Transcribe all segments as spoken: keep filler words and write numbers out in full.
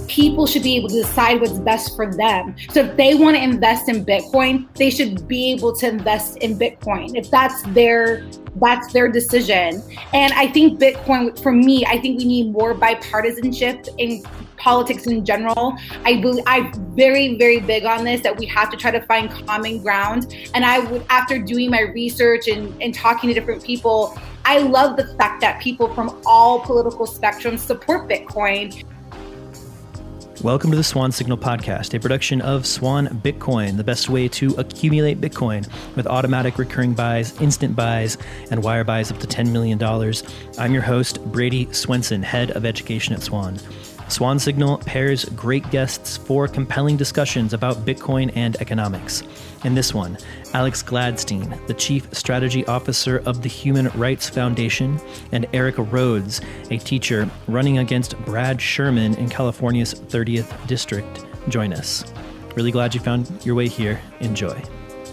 people should be able to decide what's best for them. So if they want to invest in Bitcoin, they should be able to invest in Bitcoin. If that's their that's their decision. And I think Bitcoin, for me, I think we need more bipartisanship in politics in general. I believe, I'm very, very big on this, that we have to try to find common ground. And I would, after doing my research and, and talking to different people, I love the fact that people from all political spectrums support Bitcoin. Welcome to the Swan Signal Podcast, a production of Swan Bitcoin, the best way to accumulate Bitcoin with automatic recurring buys, instant buys, and wire buys up to ten million dollars. I'm your host, Brady Swenson, head of education at Swan. Swan Signal pairs great guests for compelling discussions about Bitcoin and economics. In this one, Alex Gladstein, the Chief Strategy Officer of the Human Rights Foundation, and Erica Rhodes, a teacher running against Brad Sherman in California's thirtieth District, join us. Really glad you found your way here. Enjoy.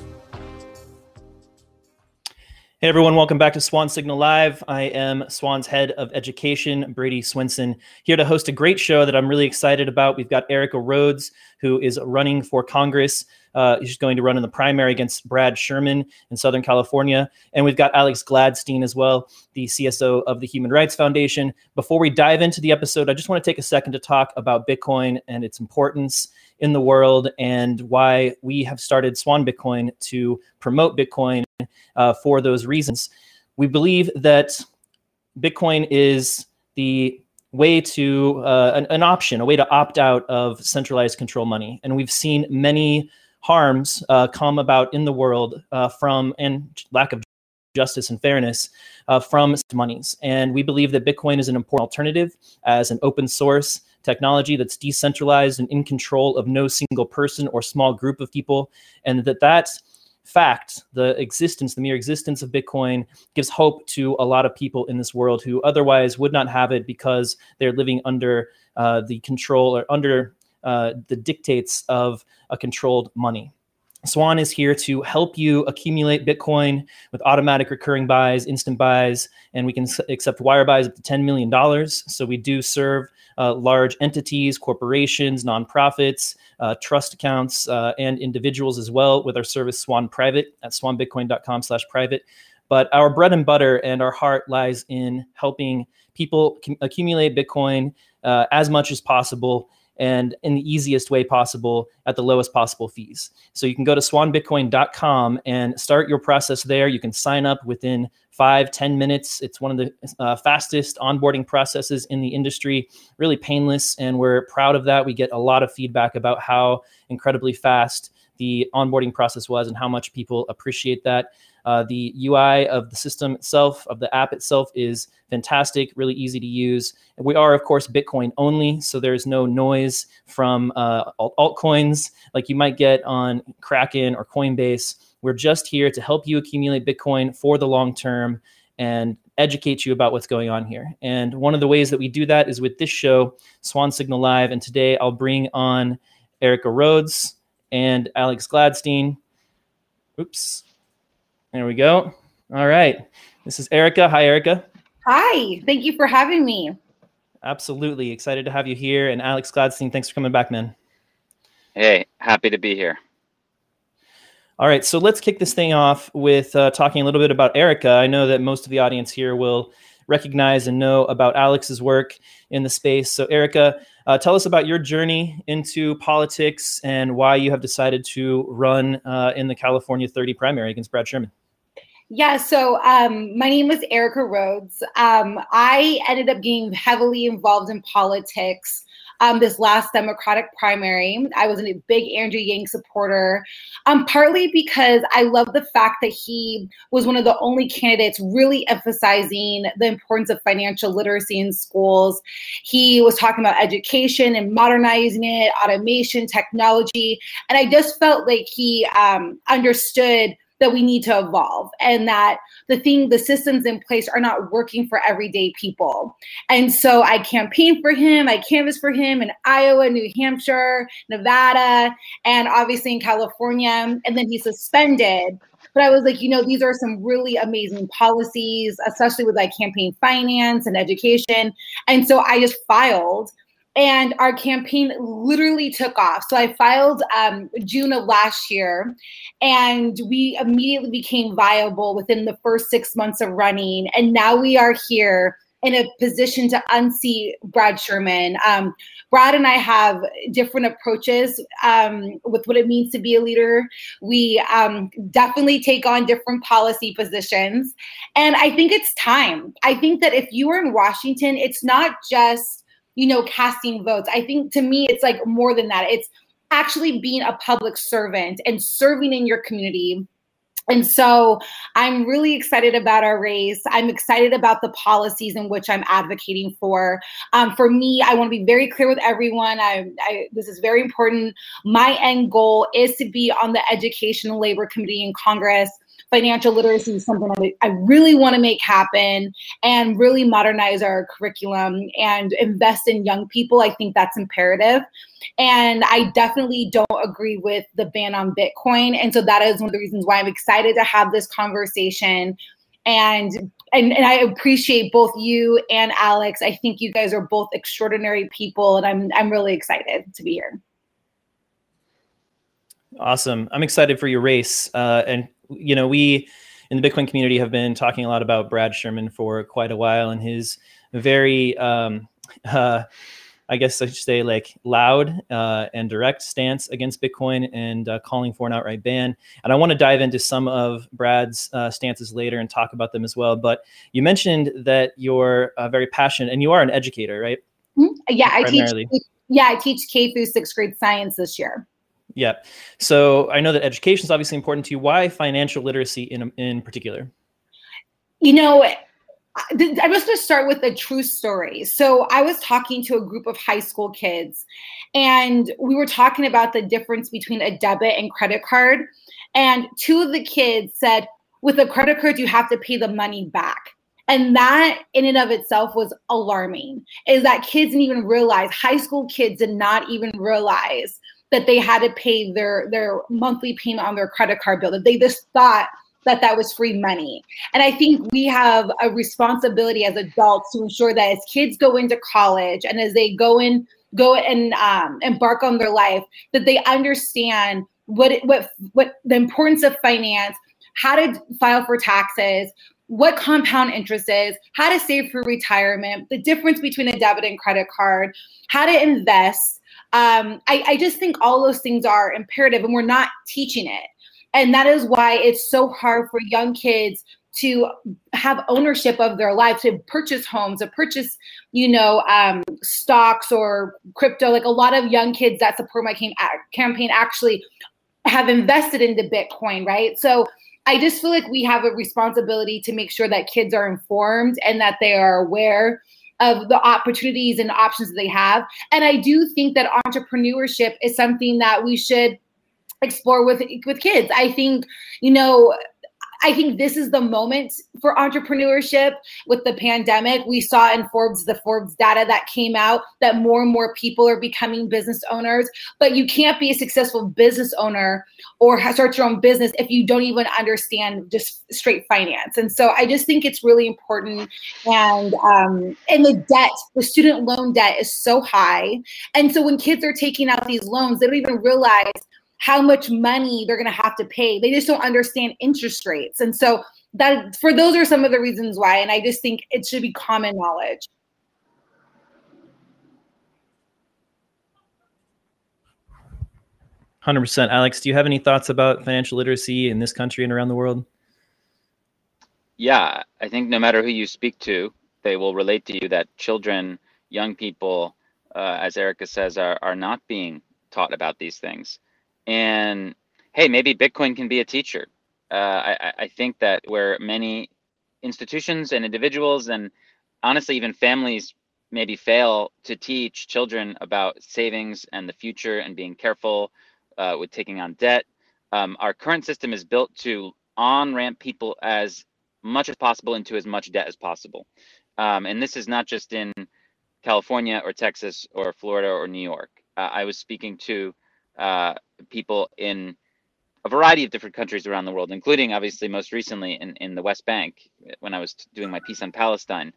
Hey everyone, welcome back to Swan Signal Live. I am Swan's head of education, Brady Swenson, here to host a great show that I'm really excited about. We've got Erica Rhodes, who is running for Congress. Uh, she's going to run in the primary against Brad Sherman in Southern California. And we've got Alex Gladstein as well, the C S O of the Human Rights Foundation. Before we dive into the episode, I just want to take a second to talk about Bitcoin and its importance in the world and why we have started Swan Bitcoin to promote Bitcoin uh, for those reasons. We believe that Bitcoin is the way to, uh, an, an option, a way to opt out of centralized control money. And we've seen many harms uh, come about in the world uh, from, and lack of justice and fairness uh, from monies. And we believe that Bitcoin is an important alternative as an open source technology that's decentralized and in control of no single person or small group of people. And that that fact, the existence, the mere existence of Bitcoin gives hope to a lot of people in this world who otherwise would not have it because they're living under uh, the control or under uh, the dictates of a controlled money. Swan is here to help you accumulate Bitcoin with automatic recurring buys, instant buys, and we can s- accept wire buys up to ten million dollars. So we do serve uh, large entities, corporations, nonprofits, uh, trust accounts, uh, and individuals as well with our service Swan Private at swanbitcoin.com slash private. But our bread and butter and our heart lies in helping people c- accumulate Bitcoin uh, as much as possible and in the easiest way possible at the lowest possible fees. So you can go to swan bitcoin dot com and start your process there. You can sign up within five, ten minutes. It's one of the uh, fastest onboarding processes in the industry, really painless. And we're proud of that. We get a lot of feedback about how incredibly fast the onboarding process was and how much people appreciate that. Uh, the U I of the system itself, of the app itself, is fantastic, really easy to use. We are, of course, Bitcoin only, so there's no noise from uh, alt- altcoins like you might get on Kraken or Coinbase. We're just here to help you accumulate Bitcoin for the long term and educate you about what's going on here. And one of the ways that we do that is with this show, Swan Signal Live. And today I'll bring on Erica Rhodes and Alex Gladstein. Oops. There we go. All right. This is Erica. Hi, Erica. Hi. Thank you for having me. Absolutely. Excited to have you here. And Alex Gladstein, thanks for coming back, man. Hey, happy to be here. All right. So let's kick this thing off with uh, talking a little bit about Erica. I know that most of the audience here will recognize and know about Alex's work in the space. So Erica, uh, tell us about your journey into politics and why you have decided to run uh, in the California thirty primary against Brad Sherman. Yeah, so um, my name is Erica Rhodes. Um, I ended up getting heavily involved in politics um, this last Democratic primary. I was a big Andrew Yang supporter, um, partly because I love the fact that he was one of the only candidates really emphasizing the importance of financial literacy in schools. He was talking about education and modernizing it, automation, technology, and I just felt like he um, understood that we need to evolve and that the thing, the systems in place are not working for everyday people. And so I campaigned for him, I canvassed for him in Iowa, New Hampshire, Nevada, and obviously in California, and then he suspended. But I was like, you know, these are some really amazing policies, especially with like campaign finance and education. And so I just filed. And our campaign literally took off. So I filed um, June of last year, and we immediately became viable within the first six months of running. And now we are here in a position to unseat Brad Sherman. Um, Brad and I have different approaches um, with what it means to be a leader. We um, definitely take on different policy positions. And I think it's time. I think that if you are in Washington, it's not just, you know, casting votes. I think to me, it's like more than that. It's actually being a public servant and serving in your community. And so I'm really excited about our race. I'm excited about the policies in which I'm advocating for. Um, for me, I want to be very clear with everyone. I, I, this is very important. My end goal is to be on the Education and Labor Committee in Congress. Financial literacy is something that I really want to make happen and really modernize our curriculum and invest in young people. I think that's imperative. And I definitely don't agree with the ban on Bitcoin. And so that is one of the reasons why I'm excited to have this conversation. And, and, and I appreciate both you and Alex. I think you guys are both extraordinary people, and I'm, I'm really excited to be here. Awesome. I'm excited for your race. Uh, and, you know, we in the Bitcoin community have been talking a lot about Brad Sherman for quite a while, and his very, um, uh, I guess I should say, like loud uh, and direct stance against Bitcoin and uh, calling for an outright ban. And I want to dive into some of Brad's uh, stances later and talk about them as well. But you mentioned that you're uh, very passionate, and you are an educator, right? Mm-hmm. Yeah, I Primarily. teach. Yeah, I teach K through sixth grade science this year. Yeah. So I know that education is obviously important to you. Why financial literacy in in particular? You know, I'm just going to start with a true story. So I was talking to a group of high school kids, and we were talking about the difference between a debit and credit card. And two of the kids said, with a credit card, you have to pay the money back. And that in and of itself was alarming, is that kids didn't even realize, high school kids did not even realize that they had to pay their, their monthly payment on their credit card bill, that they just thought that that was free money. And I think we have a responsibility as adults to ensure that as kids go into college and as they go in, go and um, embark on their life, that they understand what, it, what, what the importance of finance, how to file for taxes, what compound interest is, how to save for retirement, the difference between a debit and credit card, how to invest. Um, I, I just think all those things are imperative, and we're not teaching it. And that is why it's so hard for young kids to have ownership of their life, to purchase homes, to purchase, you know, um, stocks or crypto. Like a lot of young kids that support my campaign actually have invested into Bitcoin, right? So I just feel like we have a responsibility to make sure that kids are informed and that they are aware of the opportunities and options that they have. And I do think that entrepreneurship is something that we should explore with with kids. I think, you know, I think this is the moment for entrepreneurship. With the pandemic, we saw in Forbes, the Forbes data that came out, that more and more people are becoming business owners. But you can't be a successful business owner or start your own business if you don't even understand just straight finance. And so I just think it's really important. And um, and the debt, the student loan debt is so high. And so when kids are taking out these loans, they don't even realize how much money they're going to have to pay. They just don't understand interest rates. And so that, for those are some of the reasons why. And I just think it should be common knowledge. one hundred percent. Alex, do you have any thoughts about financial literacy in this country and around the world? Yeah, I think no matter who you speak to, they will relate to you that children, young people, uh, as Erica says, are, are not being taught about these things. And hey, maybe Bitcoin can be a teacher. Uh, I, I think that where many institutions and individuals and honestly even families maybe fail to teach children about savings and the future and being careful uh, with taking on debt, um, our current system is built to on-ramp people as much as possible into as much debt as possible. Um, and this is not just in California or Texas or Florida or New York. Uh, I was speaking to uh, people in a variety of different countries around the world, including obviously most recently in, in the West Bank when I was doing my piece on Palestine.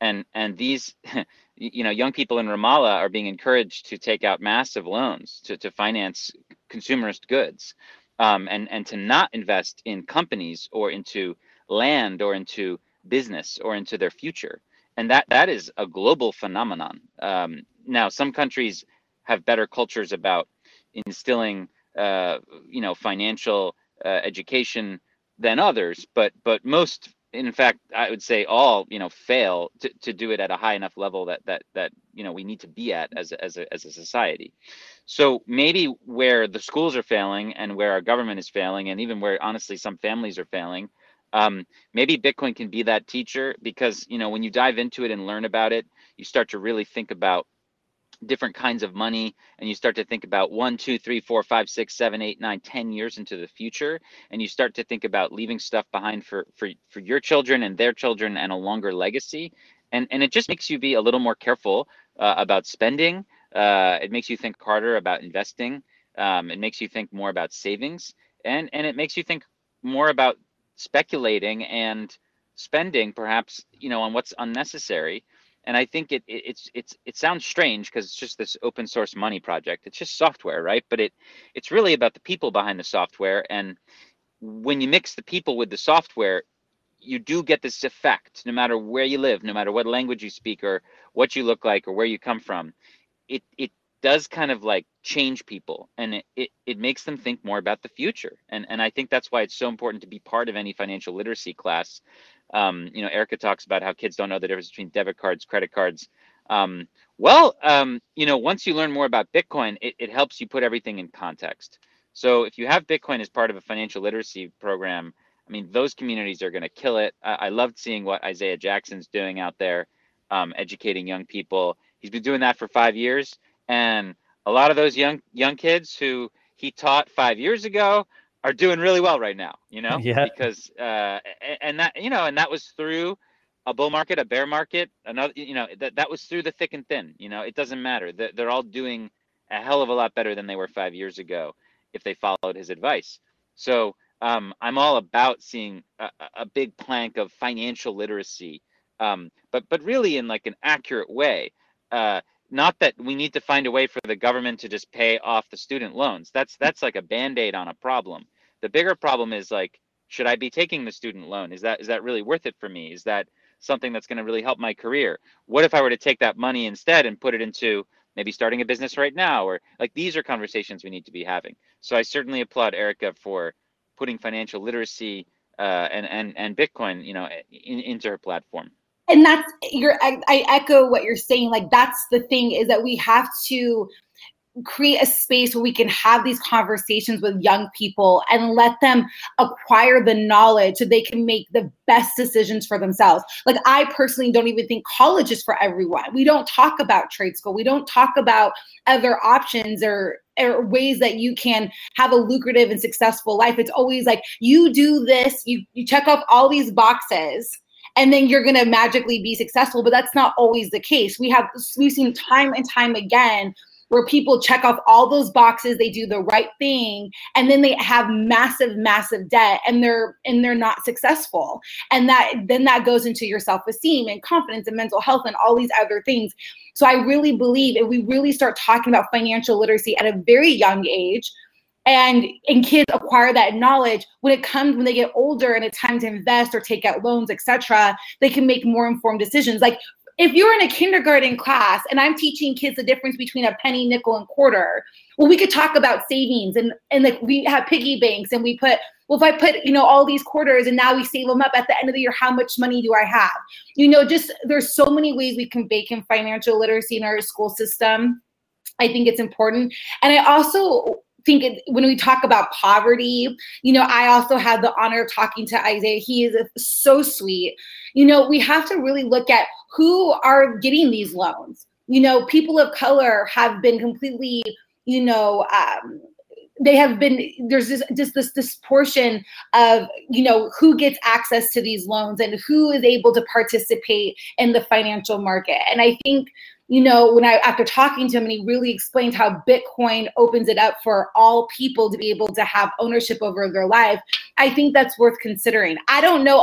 And and these, you know, young people in Ramallah are being encouraged to take out massive loans to, to finance consumerist goods, um, and, and to not invest in companies or into land or into business or into their future. And that that is a global phenomenon. Um, now, some countries have better cultures about instilling, uh, you know, financial uh, education than others, but but most, in fact, I would say all, you know, fail to, to do it at a high enough level that that that you know we need to be at as a, as a as a society. So maybe where the schools are failing and where our government is failing, and even where honestly some families are failing, um, maybe Bitcoin can be that teacher, because you know when you dive into it and learn about it, you start to really think about different kinds of money, and you start to think about one, two, three, four, five, six, seven, eight, nine, ten years into the future, and you start to think about leaving stuff behind for for for your children and their children and a longer legacy, and and it just makes you be a little more careful uh, about spending. Uh, it makes you think harder about investing. Um, it makes you think more about savings, and and it makes you think more about speculating and spending, perhaps, you know, on what's unnecessary. And I think it, it it's it's it sounds strange because it's just this open source money project. It's just software, right? But it it's really about the people behind the software. And when you mix the people with the software, you do get this effect. No matter where you live, no matter what language you speak or what you look like or where you come from, it it does kind of like change people, and it, it it makes them think more about the future. And and I think that's why it's so important to be part of any financial literacy class. Um, you know, Erica talks about how kids don't know the difference between debit cards, credit cards. Um, well, um, you know, once you learn more about Bitcoin, it, it helps you put everything in context. So if you have Bitcoin as part of a financial literacy program, I mean, those communities are going to kill it. I, I loved seeing what Isaiah Jackson's doing out there, um, educating young people. He's been doing that for five years. And a lot of those young young kids who he taught five years ago are doing really well right now, you know, Yeah. because uh, and that, you know, and that was through a bull market, a bear market, another, you know, that, that was through the thick and thin. You know, it doesn't matter. They're all doing a hell of a lot better than they were five years ago if they followed his advice. So um, I'm all about seeing a, a big plank of financial literacy, um, but but really in like an accurate way. Uh, Not that we need to find a way for the government to just pay off the student loans. That's that's like a band-aid on a problem. The bigger problem is like, should I be taking the student loan? Is that is that really worth it for me? Is that something that's going to really help my career? What if I were to take that money instead and put it into maybe starting a business right now? Or like, these are conversations we need to be having. So I certainly applaud Erica for putting financial literacy uh, and and and Bitcoin, you know, in, into her platform. And that's your, I, I echo what you're saying. Like, that's the thing, is that we have to create a space where we can have these conversations with young people and let them acquire the knowledge so they can make the best decisions for themselves. Like, I personally don't even think college is for everyone. We don't talk about trade school. We don't talk about other options or, or ways that you can have a lucrative and successful life. It's always like, you do this, you, you check off all these boxes, and then you're going to magically be successful. But that's not always the case. We have, we've seen time and time again where people check off all those boxes, they do the right thing, and then they have massive, massive debt, and they're and they're not successful. And that then that goes into your self-esteem and confidence and mental health and all these other things. So I really believe if we really start talking about financial literacy at a very young age, and and kids acquire that knowledge, when it comes, when they get older and it's time to invest or take out loans, et cetera, they can make more informed decisions. Like, if you're in a kindergarten class and I'm teaching kids the difference between a penny, nickel, and quarter, well, we could talk about savings, and, and like we have piggy banks, and we put, well, if I put, you know, all these quarters and now we save them up at the end of the year, how much money do I have? You know, just there's so many ways we can bake in financial literacy in our school system. I think it's important. And I also think it, when we talk about poverty, you know, I also had the honor of talking to Isaiah. He is so sweet. You know, we have to really look at who are getting these loans. You know, people of color have been completely, you know, um, they have been, there's this, just this, this portion of, you know, who gets access to these loans and who is able to participate in the financial market. And I think, you know, when I, after talking to him, and he really explained how Bitcoin opens it up for all people to be able to have ownership over their life, I think that's worth considering. I don't know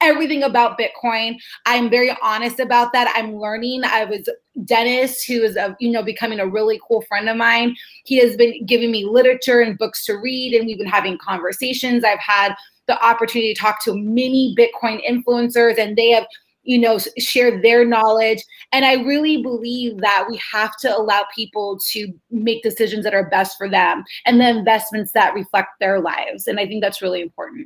everything about Bitcoin. I'm very honest about that. I'm learning. I was Dennis, who is a, you know, becoming a really cool friend of mine. He has been giving me literature and books to read, and we've been having conversations. I've had the opportunity to talk to many Bitcoin influencers, and they have, you know, share their knowledge. And I really believe that we have to allow people to make decisions that are best for them and the investments that reflect their lives. And I think that's really important.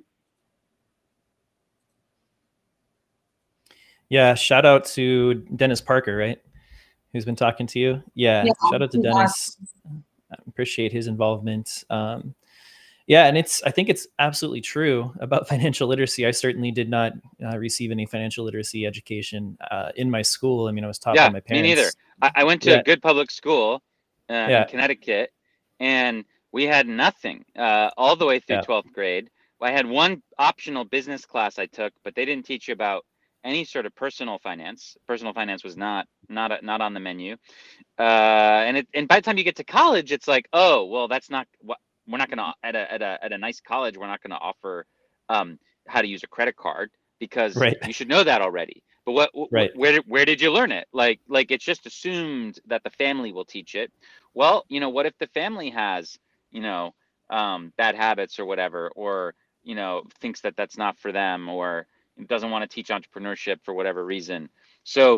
Yeah, shout out to Dennis Parker, right? Who's been talking to you. Yeah, yeah, shout out to Dennis. I appreciate his involvement. Um, yeah, and it's I think it's absolutely true about financial literacy. I certainly did not uh, receive any financial literacy education uh, in my school. I mean, I was taught yeah, by my parents. Me neither. I, I went to yeah. a good public school uh, yeah. in Connecticut, and we had nothing uh, all the way through yeah. twelfth grade. I had one optional business class I took, but they didn't teach you about any sort of personal finance. Personal finance was not not a, not on the menu. Uh, and it, and by the time you get to college, it's like, oh, well, that's not what we're not going to at a at a at a nice college. We're not going to offer um, how to use a credit card because right. you should know that already. But what right. where where did you learn it? Like like it's just assumed that the family will teach it. Well, you know, what if the family has you know um, bad habits or whatever, or you know thinks that that's not for them, or doesn't want to teach entrepreneurship for whatever reason. So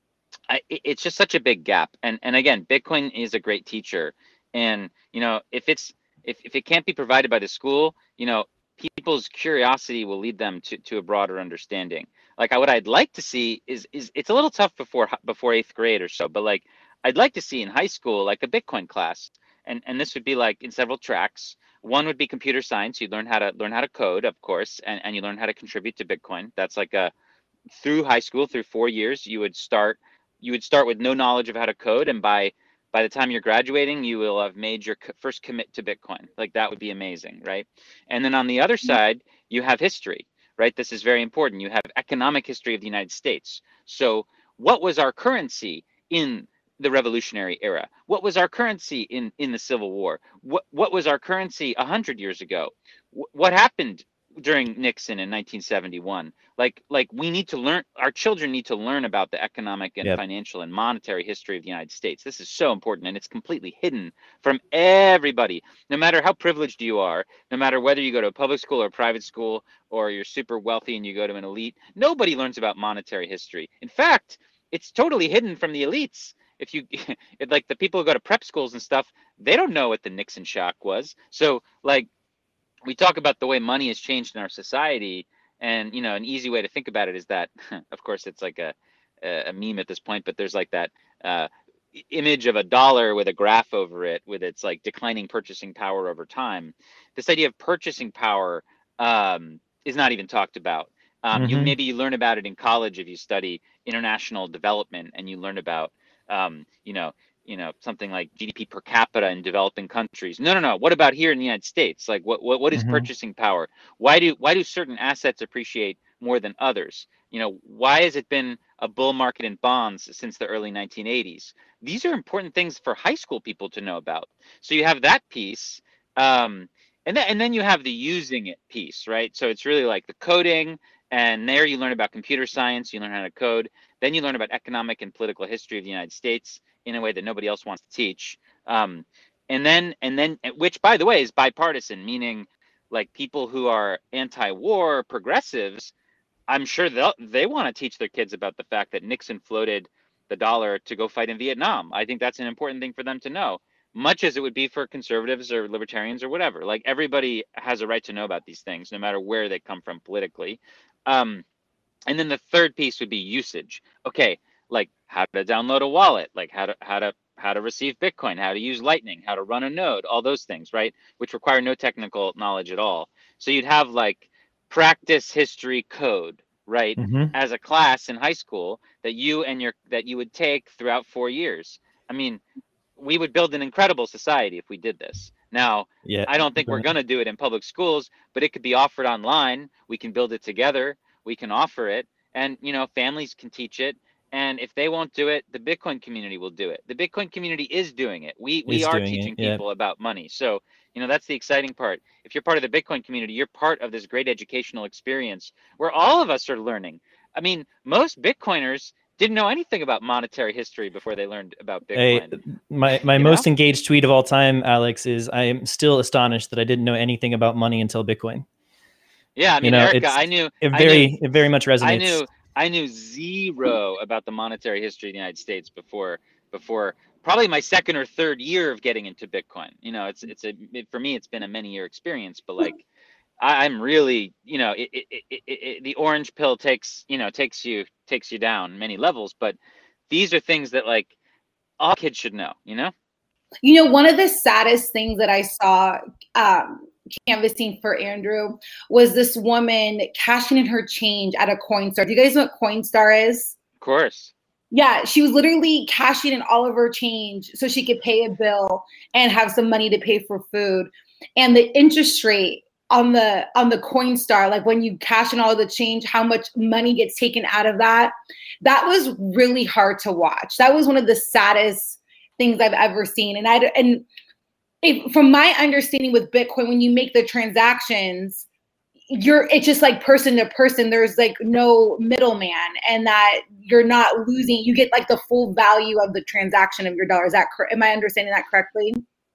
I, it's just such a big gap. And and again, Bitcoin is a great teacher. And you know, if it's if, if it can't be provided by the school, you know, people's curiosity will lead them to, to a broader understanding. Like I, what I'd like to see is is it's a little tough before before eighth grade or so, but like I'd like to see in high school like a Bitcoin class. And and this would be like in several tracks. One would be computer science. You learn how to learn how to code, of course, and, and you learn how to contribute to Bitcoin. That's like a through high school, through four years, you would start you would start with no knowledge of how to code, and by by the time you're graduating, you will have made your first commit to Bitcoin. Like that would be amazing, right? And then on the other side, you have history, right? This is very important. You have economic history of the United States. So what was our currency in the Revolutionary era? What was our currency in, in the Civil War? What what was our currency a hundred years ago? W what happened during Nixon in nineteen seventy-one? Like like we need to learn. Our children need to learn about the economic and yep. financial and monetary history of the United States. This is so important, and it's completely hidden from everybody. No matter how privileged you are, no matter whether you go to a public school or a private school, or you're super wealthy and you go to an elite, nobody learns about monetary history. In fact, it's totally hidden from the elites. If you it, like the people who go to prep schools and stuff, they don't know what the Nixon shock was. So like we talk about the way money has changed in our society, and you know an easy way to think about it is that, of course, it's like a a meme at this point, but there's like that uh, image of a dollar with a graph over it with its like declining purchasing power over time. This idea of purchasing power um, is not even talked about. Um, mm-hmm. You maybe you learn about it in college if you study international development, and you learn about um, you know, you know, something like G D P per capita in developing countries. No, no, no. What about here in the United States? Like, what, what, what is mm-hmm. purchasing power? Why do, why do certain assets appreciate more than others? You know, why has it been a bull market in bonds since the early nineteen eighties? These are important things for high school people to know about. So you have that piece, um, and then and then you have the using it piece, right? So it's really like the coding. And there you learn about computer science, you learn how to code. Then you learn about economic and political history of the United States in a way that nobody else wants to teach. Um, and then, and then, which by the way is bipartisan, meaning like people who are anti-war progressives, I'm sure they they want to teach their kids about the fact that Nixon floated the dollar to go fight in Vietnam. I think that's an important thing for them to know, much as it would be for conservatives or libertarians or whatever. Like everybody has a right to know about these things, no matter where they come from politically. Um, and then the third piece would be usage. Okay, like how to download a wallet, like how to how to how to receive Bitcoin, how to use Lightning, how to run a node, all those things, right? Which require no technical knowledge at all. So you'd have like practice history code, right, mm-hmm. as a class in high school that you and your that you would take throughout four years. I mean, we would build an incredible society if we did this. Now, yeah, I don't think right. we're going to do it in public schools, but it could be offered online. We can build it together. We can offer it, and you know, families can teach it. And if they won't do it, the Bitcoin community will do it. The Bitcoin community is doing it. We we Is are doing teaching it, yeah. people about money. So, you know, that's the exciting part. If you're part of the Bitcoin community, you're part of this great educational experience where all of us are learning. I mean, most Bitcoiners didn't know anything about monetary history before they learned about I, Bitcoin. my my You most know? engaged tweet of all time, Alex, is I am still astonished that I didn't know anything about money until Bitcoin. Yeah, I You mean, know, Erica, it's I knew it I knew very it very much I resonates. knew I knew zero about the monetary history of the United States before before probably my second or third year of getting into Bitcoin. You know, it's it's a it, for me it's been a many year experience, but like I, I'm really, you know, it, it, it, it, it, the orange pill takes, you know, takes you takes you down many levels, but these are things that like all kids should know, you know? You know, one of the saddest things that I saw um, canvassing for Andrew was this woman cashing in her change at a Coinstar. Do you guys know what Coinstar is? Of course. Yeah, she was literally cashing in all of her change so she could pay a bill and have some money to pay for food. And the interest rate on the on the Coinstar, like when you cash in all the change, how much money gets taken out of that, that was really hard to watch. That was one of the saddest things I've ever seen. And I and if, from my understanding with Bitcoin, when you make the transactions, you're it's just like person to person. There's like no middleman, and that you're not losing. You get like the full value of the transaction of your dollar. Is that correct? Am I understanding that correctly?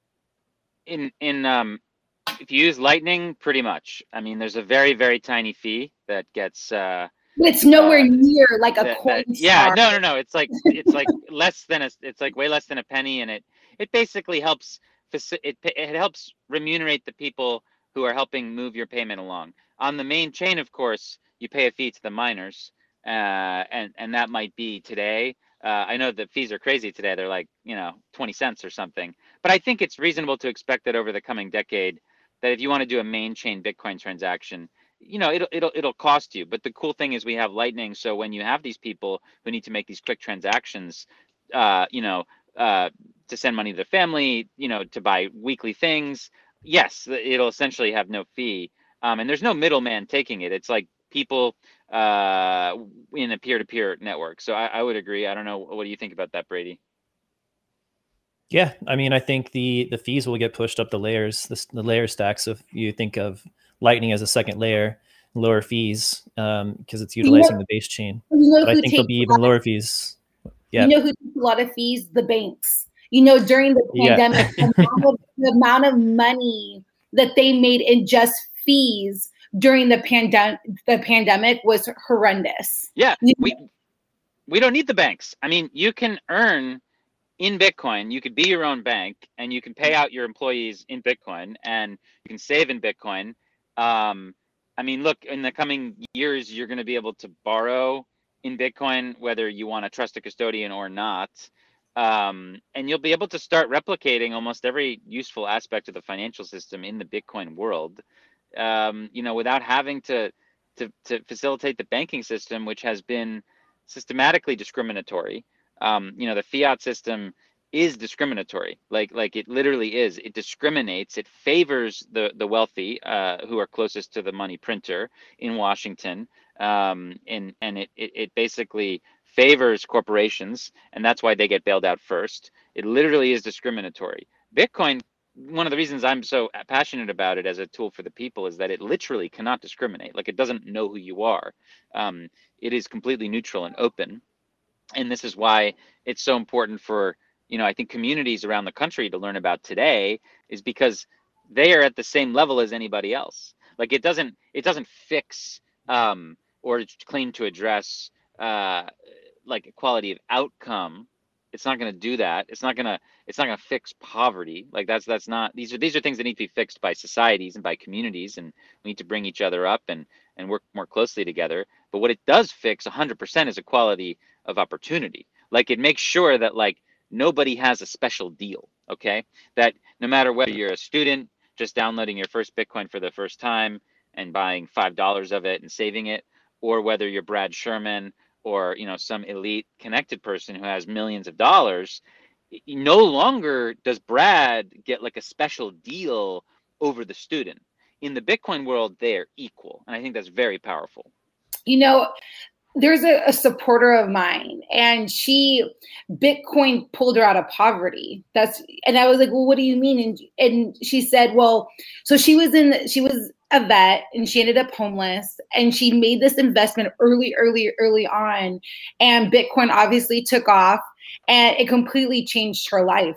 In in um, if you use Lightning, pretty much. I mean, there's a very very tiny fee that gets. Uh, But it's nowhere uh, near like a that, that yeah Coinstar. no no no it's like it's like less than a it's like way less than a penny, and it it basically helps it it helps remunerate the people who are helping move your payment along. On the main chain, of course, you pay a fee to the miners, uh and and that might be today. uh I know the fees are crazy today. They're like, you know, twenty cents or something, but I think it's reasonable to expect that over the coming decade, that if you want to do a main chain Bitcoin transaction, you know, it'll it'll it'll cost you. But the cool thing is we have Lightning, so when you have these people who need to make these quick transactions, uh, you know, uh, to send money to their family, you know, to buy weekly things, yes, it'll essentially have no fee, um, and there's no middleman taking it. It's like people uh, in a peer-to-peer network. So I, I would agree. I don't know. What do you think about that, Brady? Yeah, I mean, I think the the fees will get pushed up the layers, the, the layer stacks. If you think of Lightning as a second layer, lower fees because um, it's utilizing you know, the base chain. You know but I think there'll be even lower fees. Yeah. You know who takes a lot of fees? The banks. You know, during the pandemic, yeah. the, amount of, the amount of money that they made in just fees during the pandemic, the pandemic was horrendous. Yeah, we we don't need the banks. I mean, you can earn in Bitcoin. You could be your own bank, and you can pay out your employees in Bitcoin, and you can save in Bitcoin. Um, I mean, look, in the coming years, you're going to be able to borrow in Bitcoin, whether you want to trust a custodian or not. Um, and you'll be able to start replicating almost every useful aspect of the financial system in the Bitcoin world, um, you know, without having to, to, to facilitate the banking system, which has been systematically discriminatory. Um, you know, the fiat system is discriminatory, like like it literally is. It discriminates. It favors the the wealthy, uh, who are closest to the money printer in Washington, um, and and it, it it basically favors corporations, and that's why they get bailed out first. It literally is discriminatory. Bitcoin, one of the reasons I'm so passionate about it as a tool for the people, is that it literally cannot discriminate. Like, it doesn't know who you are. Um, it is completely neutral and open. And this is why it's so important for, you know, I think communities around the country to learn about today, is because they are at the same level as anybody else. Like, it doesn't it doesn't fix um, or claim to address uh, like equality of outcome. It's not going to do that. It's not going to it's not going to fix poverty. Like, that's that's not these are these are things that need to be fixed by societies and by communities, and we need to bring each other up and and work more closely together. But what it does fix one hundred percent is equality of opportunity. Like, it makes sure that like nobody has a special deal, okay? That no matter whether you're a student just downloading your first Bitcoin for the first time and buying five dollars of it and saving it, or whether you're Brad Sherman or, you know, some elite connected person who has millions of dollars, no longer does Brad get like a special deal over the student. In the Bitcoin world, they're equal. And I think that's very powerful. You know, there's a, a supporter of mine, and she, Bitcoin pulled her out of poverty. That's, and I was like, well, what do you mean? And and she said, well, so she was in, she was a vet, and she ended up homeless, and she made this investment early, early, early on, and Bitcoin obviously took off, and it completely changed her life.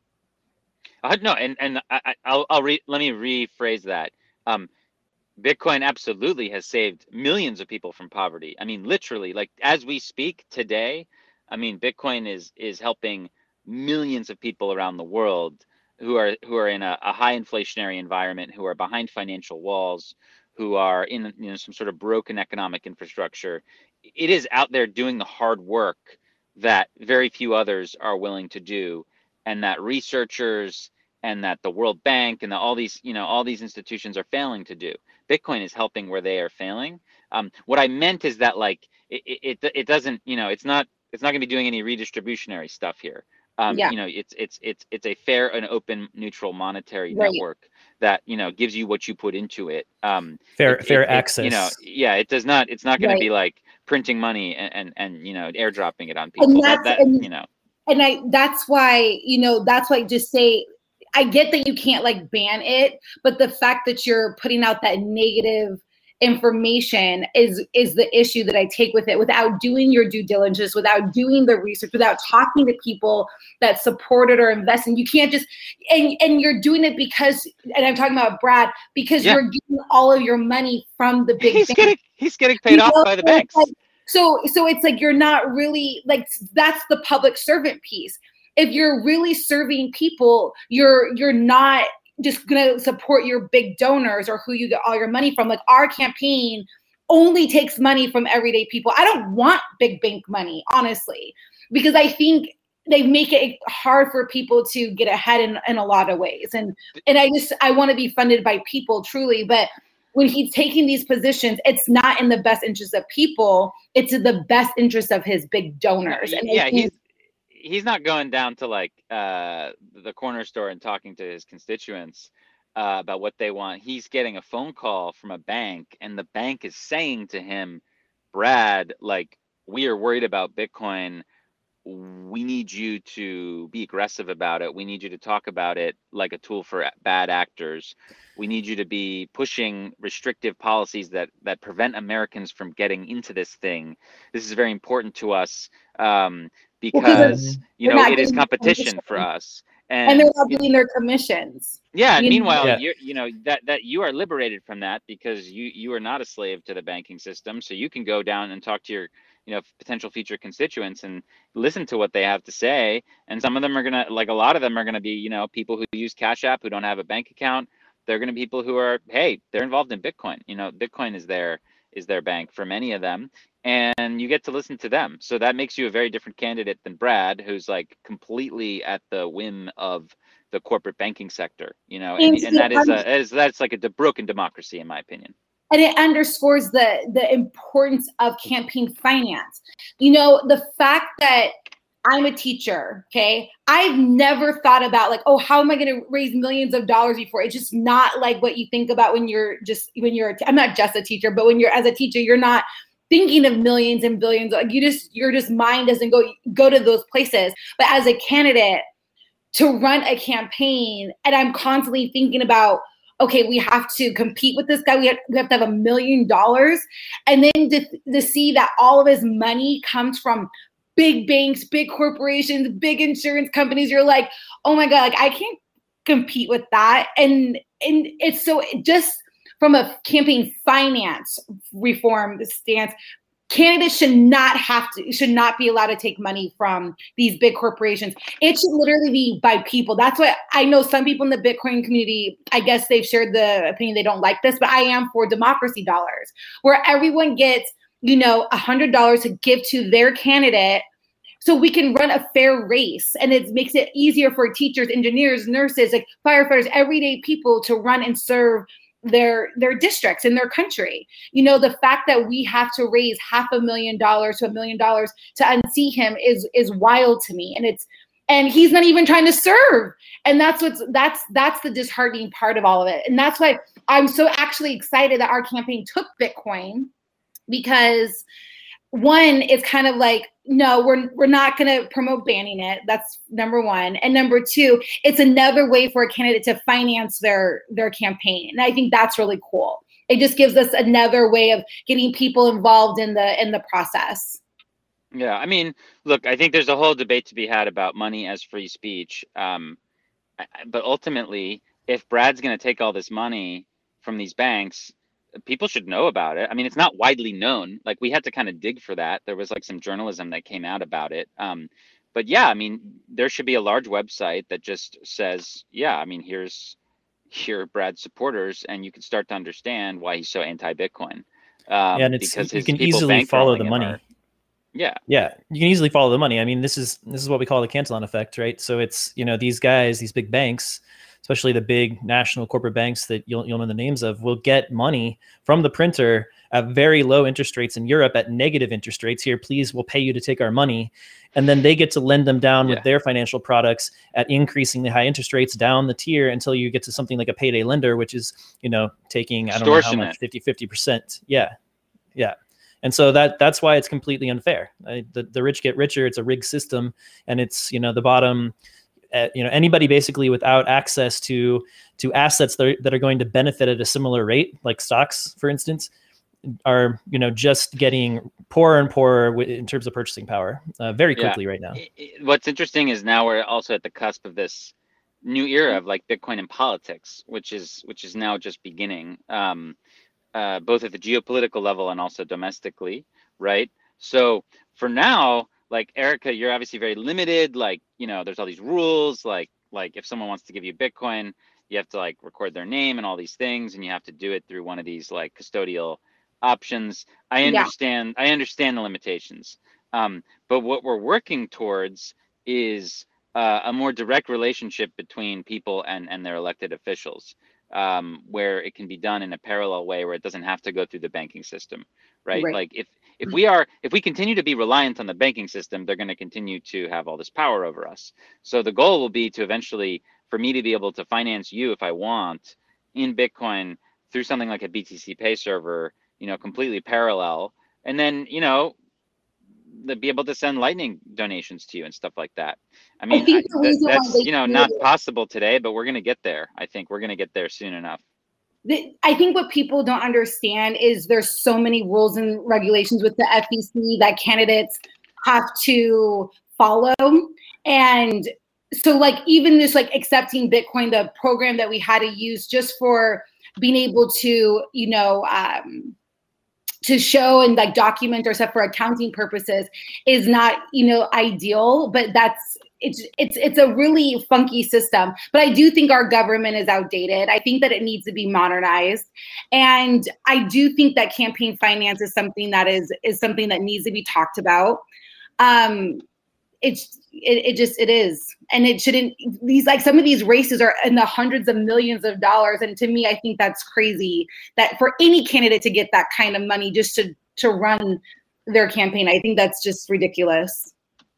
Uh, no, and and I, I'll I'll re, let me rephrase that. Um, Bitcoin absolutely has saved millions of people from poverty. I mean, literally, like as we speak today, I mean, Bitcoin is is helping millions of people around the world who are who are in a, a high inflationary environment, who are behind financial walls, who are in, you know, some sort of broken economic infrastructure. It is out there doing the hard work that very few others are willing to do, and that researchers and that the World Bank and the, all these, you know, all these institutions are failing to do. Bitcoin is helping where they are failing. Um, what I meant is that, like, it, it it doesn't, you know, it's not it's not going to be doing any redistributionary stuff here. Um, Yeah. You know, it's it's it's it's a fair and open, neutral monetary Right. network that, you know, gives you what you put into it. Um, Fair it, fair it, access. It, you know, yeah, it does not. It's not going Right. to be like printing money and, and and you know, airdropping it on people. And That that's, that and, you know. and I, that's why, you know, that's why I just say, I get that you can't like ban it, but the fact that you're putting out that negative information is is the issue that I take with it, without doing your due diligence, without doing the research, without talking to people that support it or invest in. You can't just, and and you're doing it because, and I'm talking about Brad, because Yeah. you're getting all of your money from the big He's banks. getting he's getting paid You off know, by the so it's banks. like- So, so it's like, you're not really like, that's the public servant piece. If you're really serving people, you're, you're not just going to support your big donors or who you get all your money from. Like, our campaign only takes money from everyday people. I don't want big bank money, honestly, because I think they make it hard for people to get ahead in, in a lot of ways. And, and I just, I want to be funded by people, truly, but when he's taking these positions, it's not in the best interest of people. It's in the best interest of his big donors. No, And yeah, think, he's he's not going down to like uh, the corner store and talking to his constituents uh, about what they want. He's getting a phone call from a bank, and the bank is saying to him, Brad, like, we are worried about Bitcoin. We need you to be aggressive about it. We need you to talk about it like a tool for bad actors. We need you to be pushing restrictive policies that that prevent Americans from getting into this thing. This is very important to us um, because, you know, it is competition for us. And, and they're not it, getting their commissions. yeah. And you meanwhile, know? Yeah. you're, you know, that that you are liberated from that because you you are not a slave to the banking system. So you can go down and talk to your, you know, potential future constituents and listen to what they have to say. And some of them are going to, like a lot of them are going to be, you know, people who use Cash App, who don't have a bank account. They're going to be people who are, hey, they're involved in Bitcoin. You know, Bitcoin is their, is their bank for many of them. And you get to listen to them. So that makes you a very different candidate than Brad, who's like completely at the whim of the corporate banking sector, you know, and, and that is a, is, that's like a broken democracy, in my opinion. And it underscores the the importance of campaign finance. You know, the fact that I'm a teacher, okay? I've never thought about like, oh, how am I going to raise millions of dollars before? It's just not like what you think about when you're just, when you're, a, I'm not just a teacher, but when you're as a teacher, you're not thinking of millions and billions. Like you just, your just mind doesn't go, go to those places. But as a candidate to run a campaign, and I'm constantly thinking about, okay, we have to compete with this guy. We have, we have to have a million dollars. And then to, to see that all of his money comes from big banks, big corporations, big insurance companies, you're like, oh my God, like I can't compete with that. And, and it's so just from a campaign finance reform stance, candidates should not have to, should not be allowed to take money from these big corporations. It should literally be by people. That's what I know. Some people in the Bitcoin community, I guess they've shared the opinion they don't like this, but I am for democracy dollars, where everyone gets, you know, a hundred dollars to give to their candidate so we can run a fair race. And it makes it easier for teachers, engineers, nurses, like firefighters, everyday people to run and serve their their districts in their country. You know, the fact that we have to raise half a million dollars to a million dollars to unseat him is is wild to me. And it's and he's not even trying to serve. And that's what's that's that's the disheartening part of all of it. And that's why I'm so actually excited that our campaign took Bitcoin, because one, it's kind of like, no, we're we're not going to promote banning it. That's number one. And number two, it's another way for a candidate to finance their their campaign. And I think that's really cool. It just gives us another way of getting people involved in the in the process. Yeah, I mean, look, I think there's a whole debate to be had about money as free speech. Um, but ultimately, if Brad's going to take all this money from these banks, people should know about it. I mean, it's not widely known. Like, we had to kind of dig for that. There was like some journalism that came out about it. Um, but yeah, I mean, there should be a large website that just says, yeah, I mean, here's here are Brad's supporters, and you can start to understand why he's so anti-Bitcoin. Um, yeah, and it's, because you his can people easily follow the bankrolling him money. are- yeah, Yeah, you can easily follow the money. I mean, this is this is what we call the Cantillon effect, right? So it's, you know, these guys, these big banks, especially the big national corporate banks that you'll you'll know the names of, will get money from the printer at very low interest rates in Europe, at negative interest rates. Here, please, we'll pay you to take our money, and then they get to lend them down Yeah. with their financial products at increasingly high interest rates down the tier until you get to something like a payday lender, which is, you know, taking I don't know how Extortionate. much, fifty percent. Yeah, yeah. And so that that's why it's completely unfair. Uh, the the rich get richer. It's a rigged system, and it's, you know, the bottom. Uh, you know, anybody basically without access to to assets that are, that are going to benefit at a similar rate, like stocks, for instance, are, you know, just getting poorer and poorer w- in terms of purchasing power uh, very Yeah. quickly right now. I- I- What's interesting is now we're also at the cusp of this new era of like Bitcoin in politics, which is which is now just beginning. Um, uh, both at the geopolitical level and also domestically, right? So for now, like Erica, you're obviously very limited. Like, you know, there's all these rules. Like, like if someone wants to give you Bitcoin, you have to like record their name and all these things, and you have to do it through one of these like custodial options. I Yeah. understand. I understand the limitations. Um, but what we're working towards is uh, a more direct relationship between people and and their elected officials. Um, where it can be done in a parallel way where it doesn't have to go through the banking system, right? Right. Like if if we are if we continue to be reliant on the banking system, they're going to continue to have all this power over us. So the goal will be to eventually, for me to be able to finance you if I want in Bitcoin through something like a B T C Pay server, you know, completely parallel, and then, you know, to be able to send Lightning donations to you and stuff like that. I mean, think I, the that, reason why that's, they you know, do not it- possible today, but we're going to get there. I think we're going to get there soon enough. the- I think what people don't understand is there's so many rules and regulations with the F E C that candidates have to follow. And so like even just like accepting Bitcoin, the program that we had to use just for being able to, you know, um, to show and like document or stuff for accounting purposes is not, you know, ideal, but that's, it's, it's, it's a really funky system. But I do think our government is outdated. I think that it needs to be modernized. And I do think that campaign finance is something that is, is something that needs to be talked about. Um, it's, it, it just, it is. And it shouldn't, these, like some of these races are in the hundreds of millions of dollars. And to me, I think that's crazy that for any candidate to get that kind of money just to, to run their campaign, I think that's just ridiculous.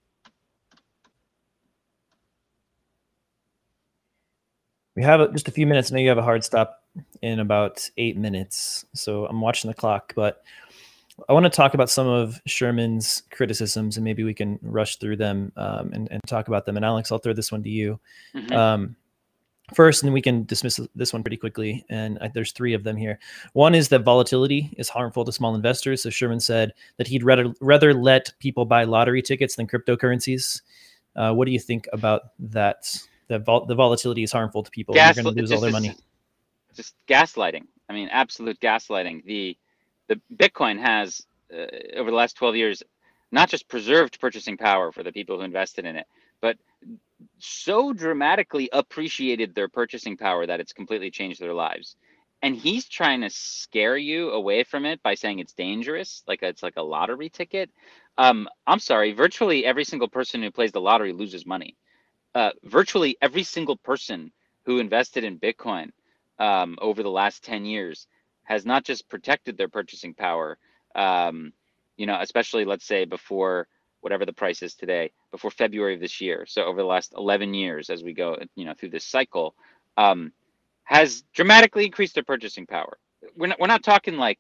We have just a few minutes. I know you have a hard stop in about eight minutes. So I'm watching the clock, but I want to talk about some of Sherman's criticisms, and maybe we can rush through them um, and, and talk about them. And Alex, I'll throw this one to you Mhm. um, first, and then we can dismiss this one pretty quickly. And I, there's three of them here. One is that volatility is harmful to small investors. So Sherman said that he'd rather rather let people buy lottery tickets than cryptocurrencies. Uh, what do you think about that? The, vol- the volatility is harmful to people. Gas, They're going to lose all just, their just- money. just gaslighting. I mean, absolute gaslighting. The the Bitcoin has uh, over the last twelve years not just preserved purchasing power for the people who invested in it, but so dramatically appreciated their purchasing power that it's completely changed their lives. And he's trying to scare you away from it by saying it's dangerous, like it's like a lottery ticket. Um, I'm sorry, virtually every single person who plays the lottery loses money. Uh, virtually every single person who invested in Bitcoin um, over the last ten years has not just protected their purchasing power, um, you know, especially let's say before whatever the price is today, before February of this year. So over the last eleven years, as we go, you know, through this cycle, um, has dramatically increased their purchasing power. We're not, we're not talking like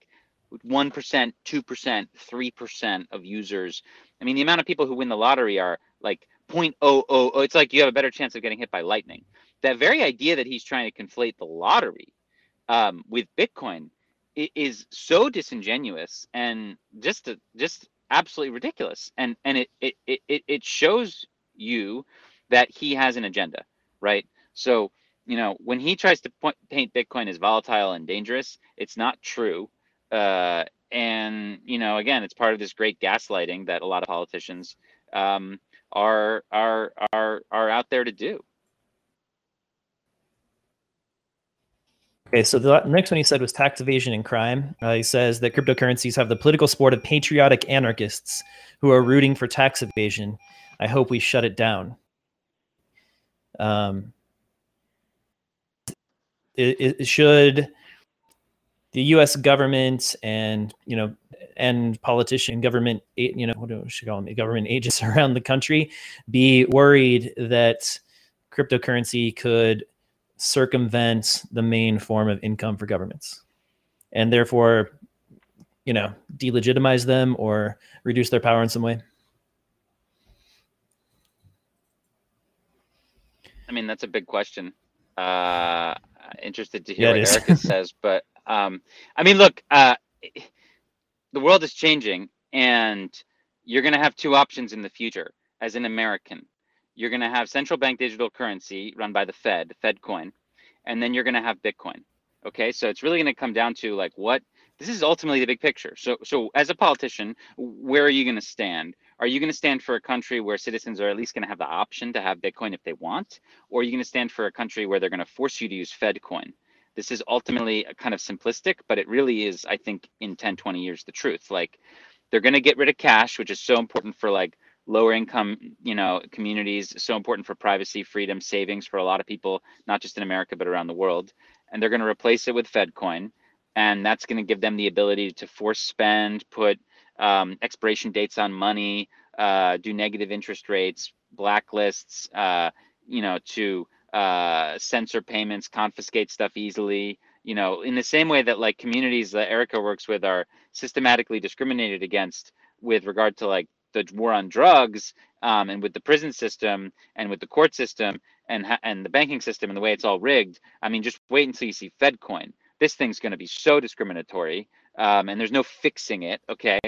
one percent, two percent, three percent of users. I mean, the amount of people who win the lottery are like zero point zero zero zero. It's like you have a better chance of getting hit by lightning. That very idea that he's trying to conflate the lottery um, with Bitcoin is so disingenuous and just a, just absolutely ridiculous. And and it it it it shows you that he has an agenda, right? So, you know, when he tries to point, paint Bitcoin as volatile and dangerous, it's not true. Uh, and, you know, again, it's part of this great gaslighting that a lot of politicians um, are, are, are, are out there to do. Okay, so the next one he said was tax evasion and crime. Uh, he says that cryptocurrencies have the political sport of patriotic anarchists who are rooting for tax evasion. I hope we shut it down. Um, it, it should the U S government and, you know, and politician government, you know, what do we should call them, government agents around the country be worried that cryptocurrency could circumvent the main form of income for governments and therefore, you know, delegitimize them or reduce their power in some way? I mean, that's a big question. Uh, interested to hear yeah, what Erica says, but um, I mean, look, uh, the world is changing and you're going to have two options in the future as an American. You're going to have central bank digital currency run by the Fed, Fed coin, and then you're going to have Bitcoin. Okay, so it's really going to come down to like what, this is ultimately the big picture. So, so as a politician, where are you going to stand? Are you going to stand for a country where citizens are at least going to have the option to have Bitcoin if they want? Or are you going to stand for a country where they're going to force you to use Fed coin? This is ultimately a kind of simplistic, but it really is, I think, in ten, twenty years, the truth. Like, they're going to get rid of cash, which is so important for like lower income, you know, communities, so important for privacy, freedom, savings for a lot of people, not just in America, but around the world. And they're going to replace it with Fed coin. And that's going to give them the ability to force spend, put um, expiration dates on money, uh, do negative interest rates, blacklists, uh, you know, to uh, censor payments, confiscate stuff easily, you know, in the same way that like communities that Erica works with are systematically discriminated against with regard to like the war on drugs um, and with the prison system and with the court system and, and the banking system and the way it's all rigged. I mean, just wait until you see Fed coin. This thing's going to be so discriminatory um, and there's no fixing it. Okay.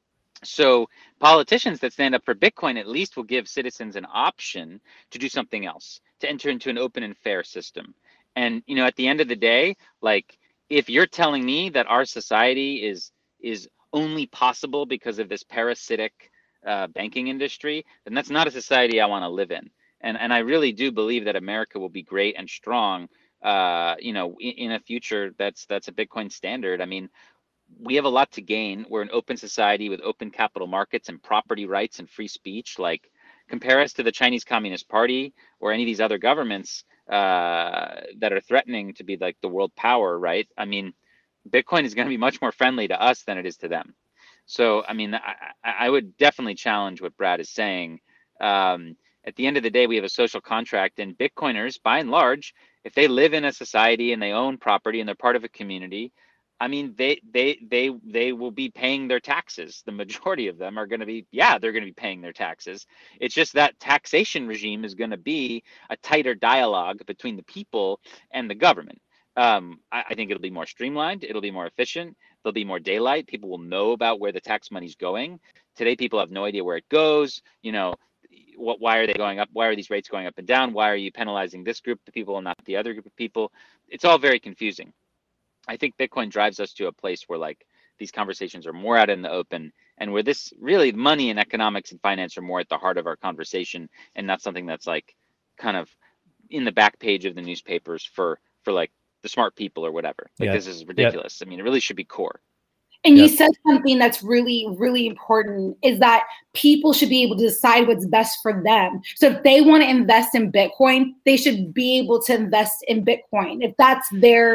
So politicians that stand up for Bitcoin at least will give citizens an option to do something else, to enter into an open and fair system. And, you know, at the end of the day, like if you're telling me that our society is is only possible because of this parasitic uh, banking industry, then that's not a society I want to live in. And and I really do believe that America will be great and strong, uh, you know, in, in a future that's that's a Bitcoin standard. I mean, we have a lot to gain. We're an open society with open capital markets and property rights and free speech. Like, compare us to the Chinese Communist Party or any of these other governments uh, that are threatening to be like the world power, right? I mean, Bitcoin is going to be much more friendly to us than it is to them. So, I mean, I, I would definitely challenge what Brad is saying. Um, at the end of the day, we have a social contract, and Bitcoiners, by and large, if they live in a society and they own property and they're part of a community, I mean, they they they they will be paying their taxes. The majority of them are going to be, yeah, they're going to be paying their taxes. It's just that taxation regime is going to be a tighter dialogue between the people and the government. Um, I, I think it'll be more streamlined. It'll be more efficient. There'll be more daylight. People will know about where the tax money's going. Today, people have no idea where it goes. You know, what? Why are they going up? Why are these rates going up and down? Why are you penalizing this group of people and not the other group of people? It's all very confusing. I think Bitcoin drives us to a place where like these conversations are more out in the open and where this really money and economics and finance are more at the heart of our conversation and not something that's like kind of in the back page of the newspapers for for like the smart people or whatever. Like yeah. This is ridiculous. Yeah. I mean, it really should be core. And yep. You said something that's really, really important is that people should be able to decide what's best for them. So if they want to invest in Bitcoin, they should be able to invest in Bitcoin. If that's their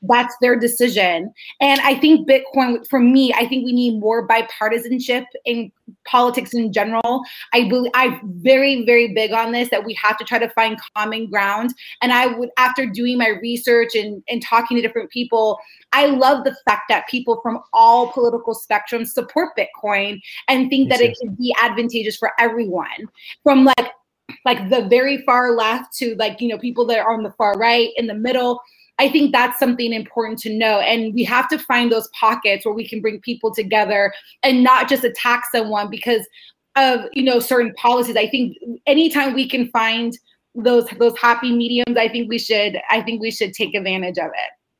that's their decision. And I think Bitcoin, for me, I think we need more bipartisanship in politics in general. I believe I'm very, very big on this, that we have to try to find common ground. And I would, after doing my research and, and talking to different people, I love the fact that people from all political spectrums support Bitcoin and think that it can be advantageous for everyone, from like like the very far left to like, you know, people that are on the far right, in the middle. I think that's something important to know. And we have to find those pockets where we can bring people together and not just attack someone because of, you know, certain policies. I think anytime we can find those those happy mediums, I think we should I think we should take advantage of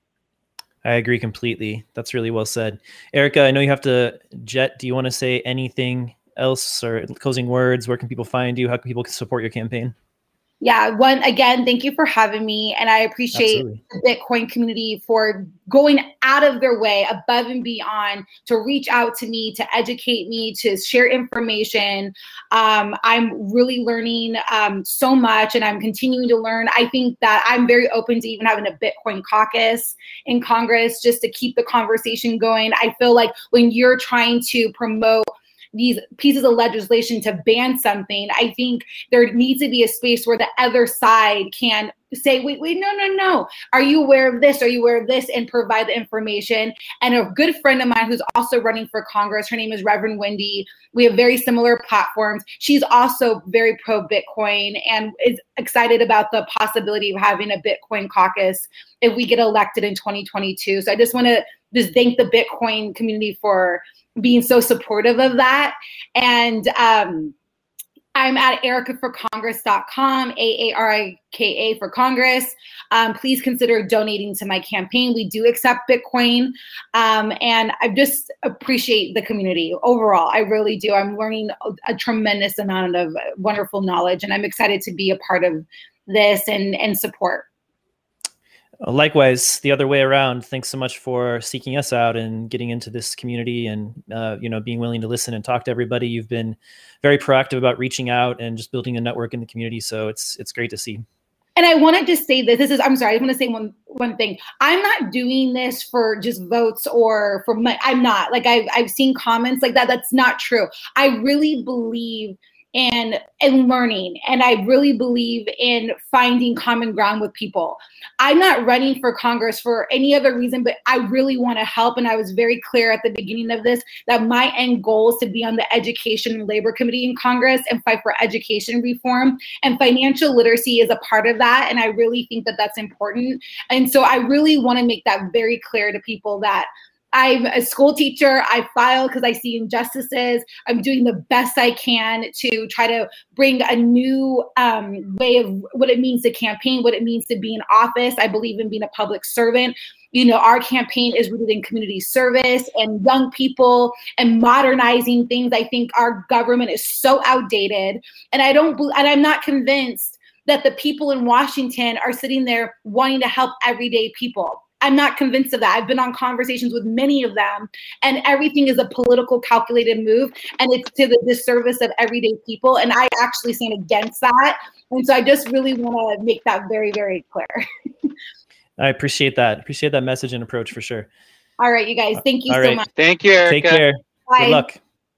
it. I agree completely. That's really well said. Erica, I know you have to jet. Do you want to say anything else or closing words? Where can people find you? How can people support your campaign? Yeah, one, again, thank you for having me. And I appreciate Absolutely. the Bitcoin community for going out of their way, above and beyond, to reach out to me, to educate me, to share information. Um, I'm really learning um, so much, and I'm continuing to learn. I think that I'm very open to even having a Bitcoin caucus in Congress just to keep the conversation going. I feel like when you're trying to promote these pieces of legislation to ban something, I think there needs to be a space where the other side can say, wait, wait, no, no, no. Are you aware of this? Are you aware of this? And provide the information. And a good friend of mine who's also running for Congress, her name is Reverend Wendy. We have very similar platforms. She's also very pro Bitcoin and is excited about the possibility of having a Bitcoin caucus if we get elected in twenty twenty-two. So I just want to just thank the Bitcoin community for being so supportive of that. And um, I'm at erica for congress dot com, A A R I K A for Congress. Um, please consider donating to my campaign. We do accept Bitcoin. Um, and I just appreciate the community overall. I really do. I'm learning a, a tremendous amount of wonderful knowledge, and I'm excited to be a part of this and, and support. Likewise, the other way around. Thanks so much for seeking us out and getting into this community and, uh, you know, being willing to listen and talk to everybody. You've been very proactive about reaching out and just building a network in the community. So it's it's great to see. And I want to just say this, this is, I'm sorry, I want to say one, one thing. I'm not doing this for just votes or for my, I'm not, like I've, I've seen comments like that. That's not true. I really believe and and learning. And I really believe in finding common ground with people. I'm not running for Congress for any other reason, but I really want to help. And I was very clear at the beginning of this that my end goal is to be on the Education and Labor Committee in Congress and fight for education reform. And financial literacy is a part of that. And I really think that that's important. And so I really want to make that very clear to people that I'm a school teacher. I file because I see injustices. I'm doing the best I can to try to bring a new um, way of what it means to campaign, what it means to be in office. I believe in being a public servant. You know, our campaign is rooted in community service and young people and modernizing things. I think our government is so outdated, and I don't, and I'm not convinced that the people in Washington are sitting there wanting to help everyday people. I'm not convinced of that. I've been on conversations with many of them, and everything is a political calculated move, and it's to the disservice of everyday people. And I actually stand against that. And so I just really want to make that very, very clear. I appreciate that. Appreciate that message and approach for sure. All right, you guys. Thank you All so right. much. Thank you, Erica. Take care. Bye. Good luck.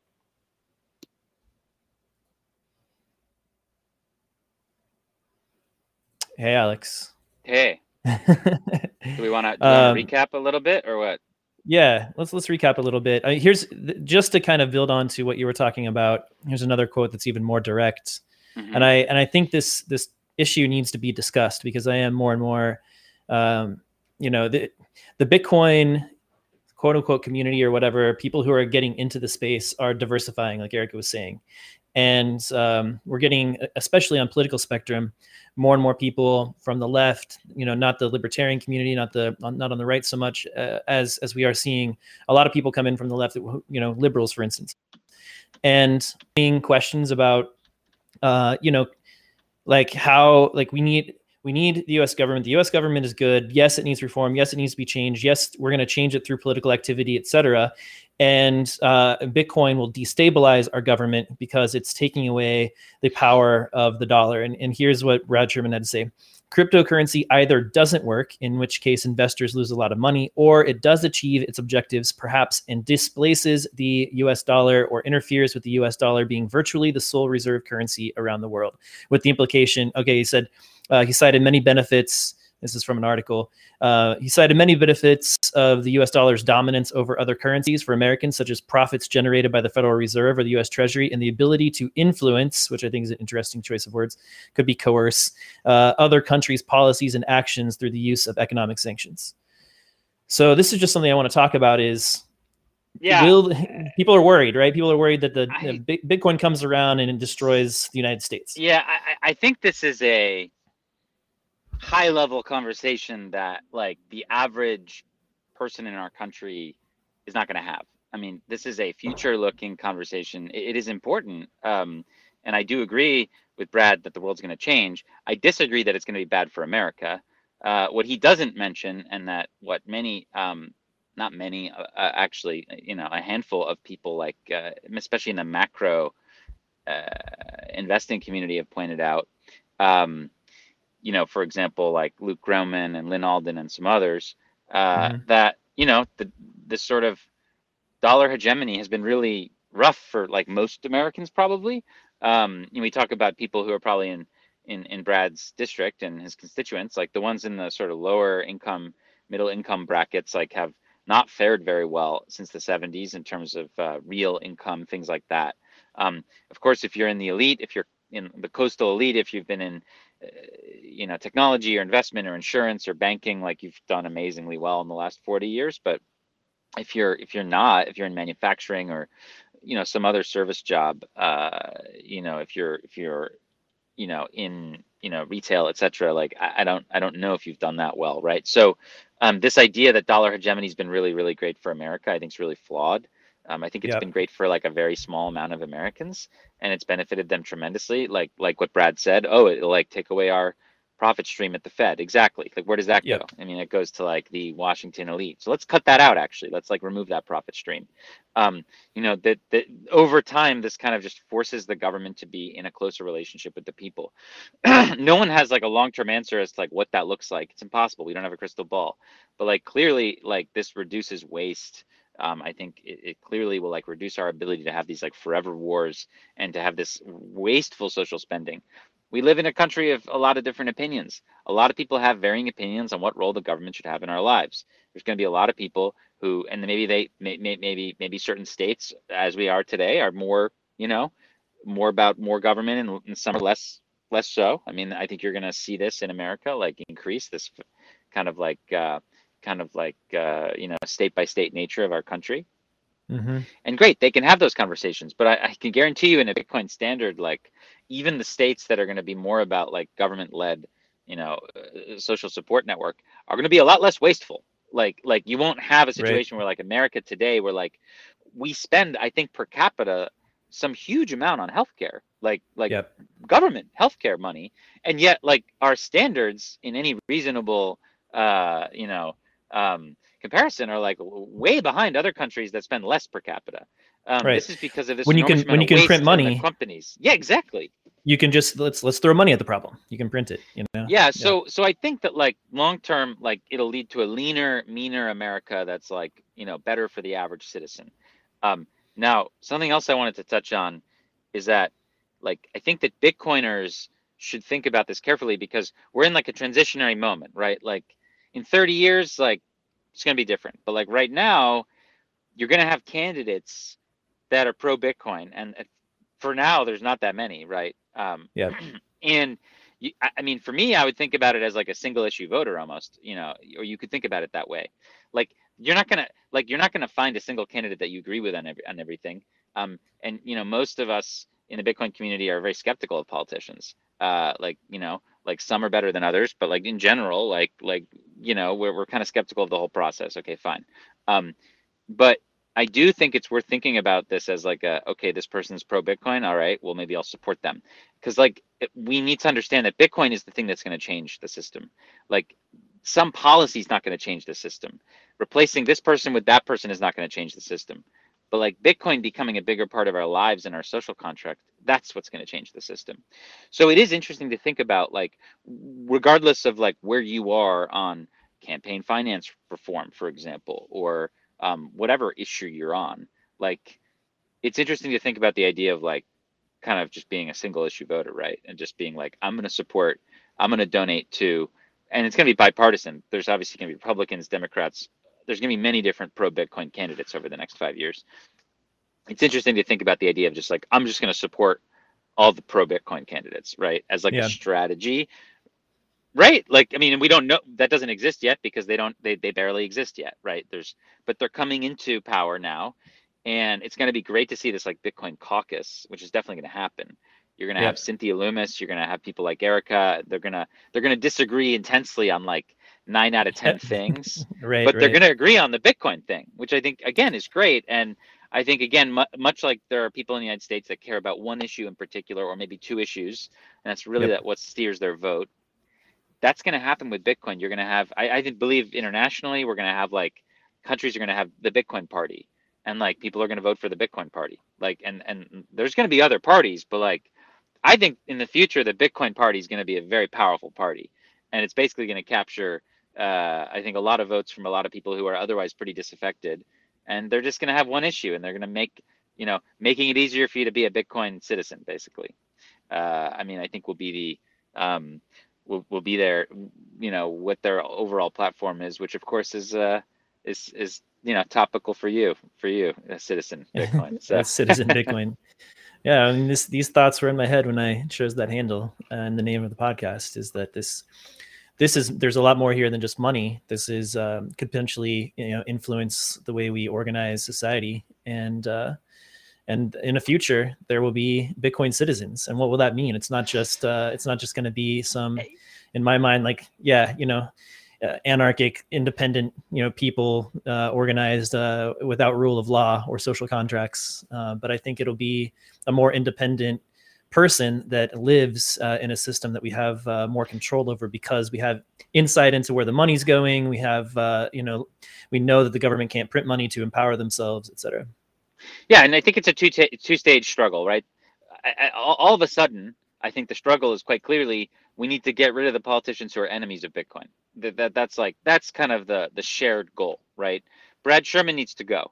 Hey, Alex. Hey. Do we want to um, recap a little bit or what? Yeah, let's let's recap a little bit. Uh, here's just to kind of build on to what you were talking about. Here's another quote that's even more direct, mm-hmm. and I and I think this this issue needs to be discussed because I am more and more, um, you know, the the Bitcoin quote unquote community or whatever, people who are getting into the space are diversifying, like Erica was saying, and um, we're getting, especially on political spectrum, more and more people from the left, you know, not the libertarian community, not the not on the right so much uh, as as we are seeing a lot of people come in from the left, you know, liberals, for instance, and being questions about, uh, you know, like how like we need we need the U S government. The U S government is good. Yes, it needs reform. Yes, it needs to be changed. Yes, we're going to change it through political activity, et cetera. And uh, Bitcoin will destabilize our government because it's taking away the power of the dollar. And, and here's what Brad Sherman had to say. cryptocurrency either doesn't work, in which case investors lose a lot of money, or it does achieve its objectives perhaps and displaces the U S dollar or interferes with the U S dollar being virtually the sole reserve currency around the world. With the implication, okay, he said, uh, he cited many benefits. This is from an article. Uh, he cited many benefits of the U S dollar's dominance over other currencies for Americans, such as profits generated by the Federal Reserve or the U S Treasury, and the ability to influence, which I think is an interesting choice of words, could be coerce, uh, other countries' policies and actions through the use of economic sanctions. So this is just something I want to talk about is, yeah, will, people are worried, right? People are worried that the, I, the Bitcoin comes around and it destroys the United States. Yeah, I, I think this is a high level conversation that like the average person in our country is not going to have. I mean, this is a future looking conversation. It, it is important. Um, and I do agree with Brad that the world's going to change. I disagree that it's going to be bad for America. Uh, what he doesn't mention, and that what many, um, not many, uh, uh, actually, you know, a handful of people like, uh, especially in the macro uh, investing community have pointed out, um, you know, for example, like Luke Gromen and Lynn Alden and some others, uh, mm-hmm. that, you know, the, this sort of dollar hegemony has been really rough for like most Americans, probably. Um, you know, we talk about people who are probably in, in, in Brad's district and his constituents, like the ones in the sort of lower income, middle income brackets, like have not fared very well since the seventies in terms of uh, real income, things like that. Um, of course, if you're in the elite, if you're in the coastal elite, if you've been in, uh, you know, technology or investment or insurance or banking, like you've done amazingly well in the last forty years. But if you're if you're not, if you're in manufacturing or, you know, some other service job, uh, you know, if you're if you're, you know, in, you know, retail, et cetera, like I, I don't I don't know if you've done that well, right? So um, this idea that dollar hegemony has been really, really great for America, I think is really flawed. Um, I think it's yep. been great for like a very small amount of Americans, and it's benefited them tremendously. Like like what Brad said, oh, it'll like take away our profit stream at the Fed. Exactly. Like where does that yep. go? I mean, it goes to like the Washington elite. So let's cut that out. Actually, let's like remove that profit stream. Um, you know, that that over time, this kind of just forces the government to be in a closer relationship with the people. No one has like a long-term answer as to like what that looks like. It's impossible. We don't have a crystal ball. But like clearly, like this reduces waste. Um, I think it, it clearly will like reduce our ability to have these like forever wars and to have this wasteful social spending. We live in a country of a lot of different opinions. A lot of people have varying opinions on what role the government should have in our lives. There's going to be a lot of people who, and maybe they, may, may, maybe maybe certain states, as we are today, are more, you know, more about more government, and, and some are less less so. I mean, I think you're going to see this in America, like increase this kind of like. Uh, kind of like, uh, you know, state by state nature of our country. Mm-hmm. And great, they can have those conversations, but I, I can guarantee you in a Bitcoin standard, like even the states that are going to be more about like government led, you know, uh, social support network are going to be a lot less wasteful. Like, like you won't have a situation right. where like America today, where like we spend, I think per capita, some huge amount on healthcare, like, like yep. government healthcare money. And yet like our standards in any reasonable, uh, you know, um comparison are like way behind other countries that spend less per capita. Um right. This is because of this when you can when you can print money companies. Yeah, exactly. You can just let's let's throw money at the problem. You can print it, you know. Yeah, so yeah. so I think that like long term, like it'll lead to a leaner, meaner America that's like, you know, better for the average citizen. Um now something else I wanted to touch on is that like I think that Bitcoiners should think about this carefully, because we're in like a transitionary moment, right? Like in thirty years, like it's going to be different. But like right now, you're going to have candidates that are pro Bitcoin. And for now, there's not that many, right? Um, yeah. And you, I mean, for me, I would think about it as like a single issue voter almost, you know, or you could think about it that way. Like you're not going to like you're not going to find a single candidate that you agree with on every, on everything. Um, and, you know, most of us in the Bitcoin community are very skeptical of politicians. Uh, like, you know, like some are better than others, but like in general, like, like, you know, we're, we're kind of skeptical of the whole process. Okay, fine. Um, but I do think it's worth thinking about this as like a, okay, this person's pro Bitcoin. All right, well, maybe I'll support them. Cause like it, we need to understand that Bitcoin is the thing that's going to change the system. Like some policy is not going to change the system. Replacing this person with that person is not going to change the system. But like Bitcoin becoming a bigger part of our lives and our social contract, that's what's going to change the system. So it is interesting to think about, like, regardless of like where you are on campaign finance reform, for example, or um, whatever issue you're on, like, it's interesting to think about the idea of like kind of just being a single issue voter, right? And just being like, I'm going to support, I'm going to donate to, and it's going to be bipartisan. There's obviously going to be Republicans, Democrats. There's going to be many different pro-Bitcoin candidates over the next five years. It's interesting to think about the idea of just like, I'm just going to support all the pro-Bitcoin candidates, right? As like Yeah. a strategy, right? Like, I mean, we don't know, that doesn't exist yet because they don't, they, they barely exist yet, right? There's, but they're coming into power now. And it's going to be great to see this like Bitcoin caucus, which is definitely going to happen. You're going to Yep. have Cynthia Loomis. You're going to have people like Erica. They're going to, they're going to disagree intensely on like nine out of ten things, Right, but they're right. going to agree on the Bitcoin thing, which I think again is great. And I think again, mu much like there are people in the United States that care about one issue in particular, or maybe two issues, and that's really Yep. that what steers their vote. That's going to happen with Bitcoin. You're going to have, I, I believe internationally, we're going to have like countries are going to have the Bitcoin party, and like people are going to vote for the Bitcoin party. Like, and and there's going to be other parties, but like, I think in the future the Bitcoin party is going to be a very powerful party, and it's basically going to capture, uh, I think, a lot of votes from a lot of people who are otherwise pretty disaffected, and they're just going to have one issue, and they're going to make, you know, making it easier for you to be a Bitcoin citizen, basically. Uh, I mean, I think will be the um, will will be there, you know, what their overall platform is, which of course is uh is is you know topical for you for you a citizen Bitcoin. So That's Citizen Bitcoin. Yeah, I mean, this, these thoughts were in my head when I chose that handle, and the name of the podcast is that this this is there's a lot more here than just money. This is um, could potentially, you know, influence the way we organize society, and uh, and in the future there will be Bitcoin citizens. And what will that mean? It's not just uh, it's not just going to be some, in my mind, like, yeah, you know, uh, anarchic, independent, you know, people uh, organized uh, without rule of law or social contracts. Uh, but I think it'll be a more independent person that lives uh, in a system that we have uh, more control over, because we have insight into where the money's going. We have, uh, you know, we know that the government can't print money to empower themselves, et cetera. yeah, and I think it's a two two stage struggle, right? I, I, all, all of a sudden, I think the struggle is quite clearly we need to get rid of the politicians who are enemies of Bitcoin. That, that that's like that's kind of the the shared goal, right? Brad Sherman needs to go.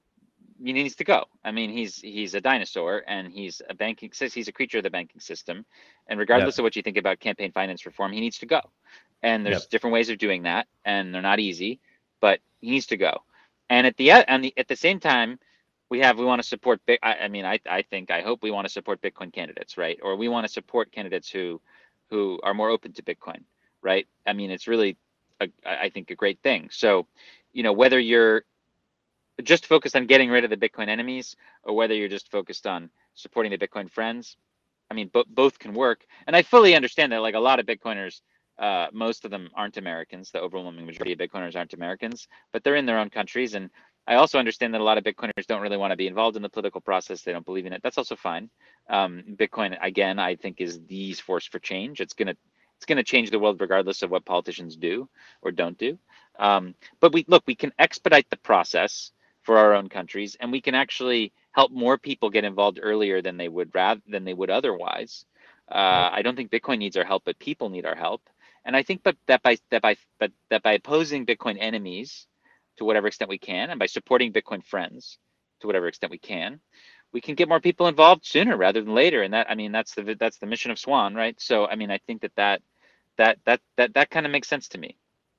He needs to go. I mean, he's he's a dinosaur, and he's a banking says he's a creature of the banking system. And regardless Yep. of what you think about campaign finance reform, he needs to go. And there's Yep. different ways of doing that, and they're not easy, but he needs to go. And at the and the, at the same time, we have we want to support. I, I mean, I I think I hope we want to support Bitcoin candidates, right? Or we want to support candidates who who are more open to Bitcoin, right? I mean, it's really a, I think a great thing. So, you know, whether you're just focused on getting rid of the Bitcoin enemies, or whether you're just focused on supporting the Bitcoin friends, I mean, bo both can work. And I fully understand that, like, a lot of Bitcoiners, uh, most of them aren't Americans. The overwhelming majority of Bitcoiners aren't Americans, but they're in their own countries. And I also understand that a lot of Bitcoiners don't really want to be involved in the political process. They don't believe in it. That's also fine. Um, Bitcoin, again, I think is the force for change. It's gonna it's gonna change the world regardless of what politicians do or don't do. Um, but we look, we can expedite the process for our own countries, and we can actually help more people get involved earlier than they would rather than they would otherwise. Uh, I don't think Bitcoin needs our help, but people need our help. And I think, but that by that by but that by opposing Bitcoin enemies to whatever extent we can, and by supporting Bitcoin friends to whatever extent we can, we can get more people involved sooner rather than later. And that, I mean, that's the that's the mission of Swan, right? So, I mean, I think that that that that that that kind of makes sense to me.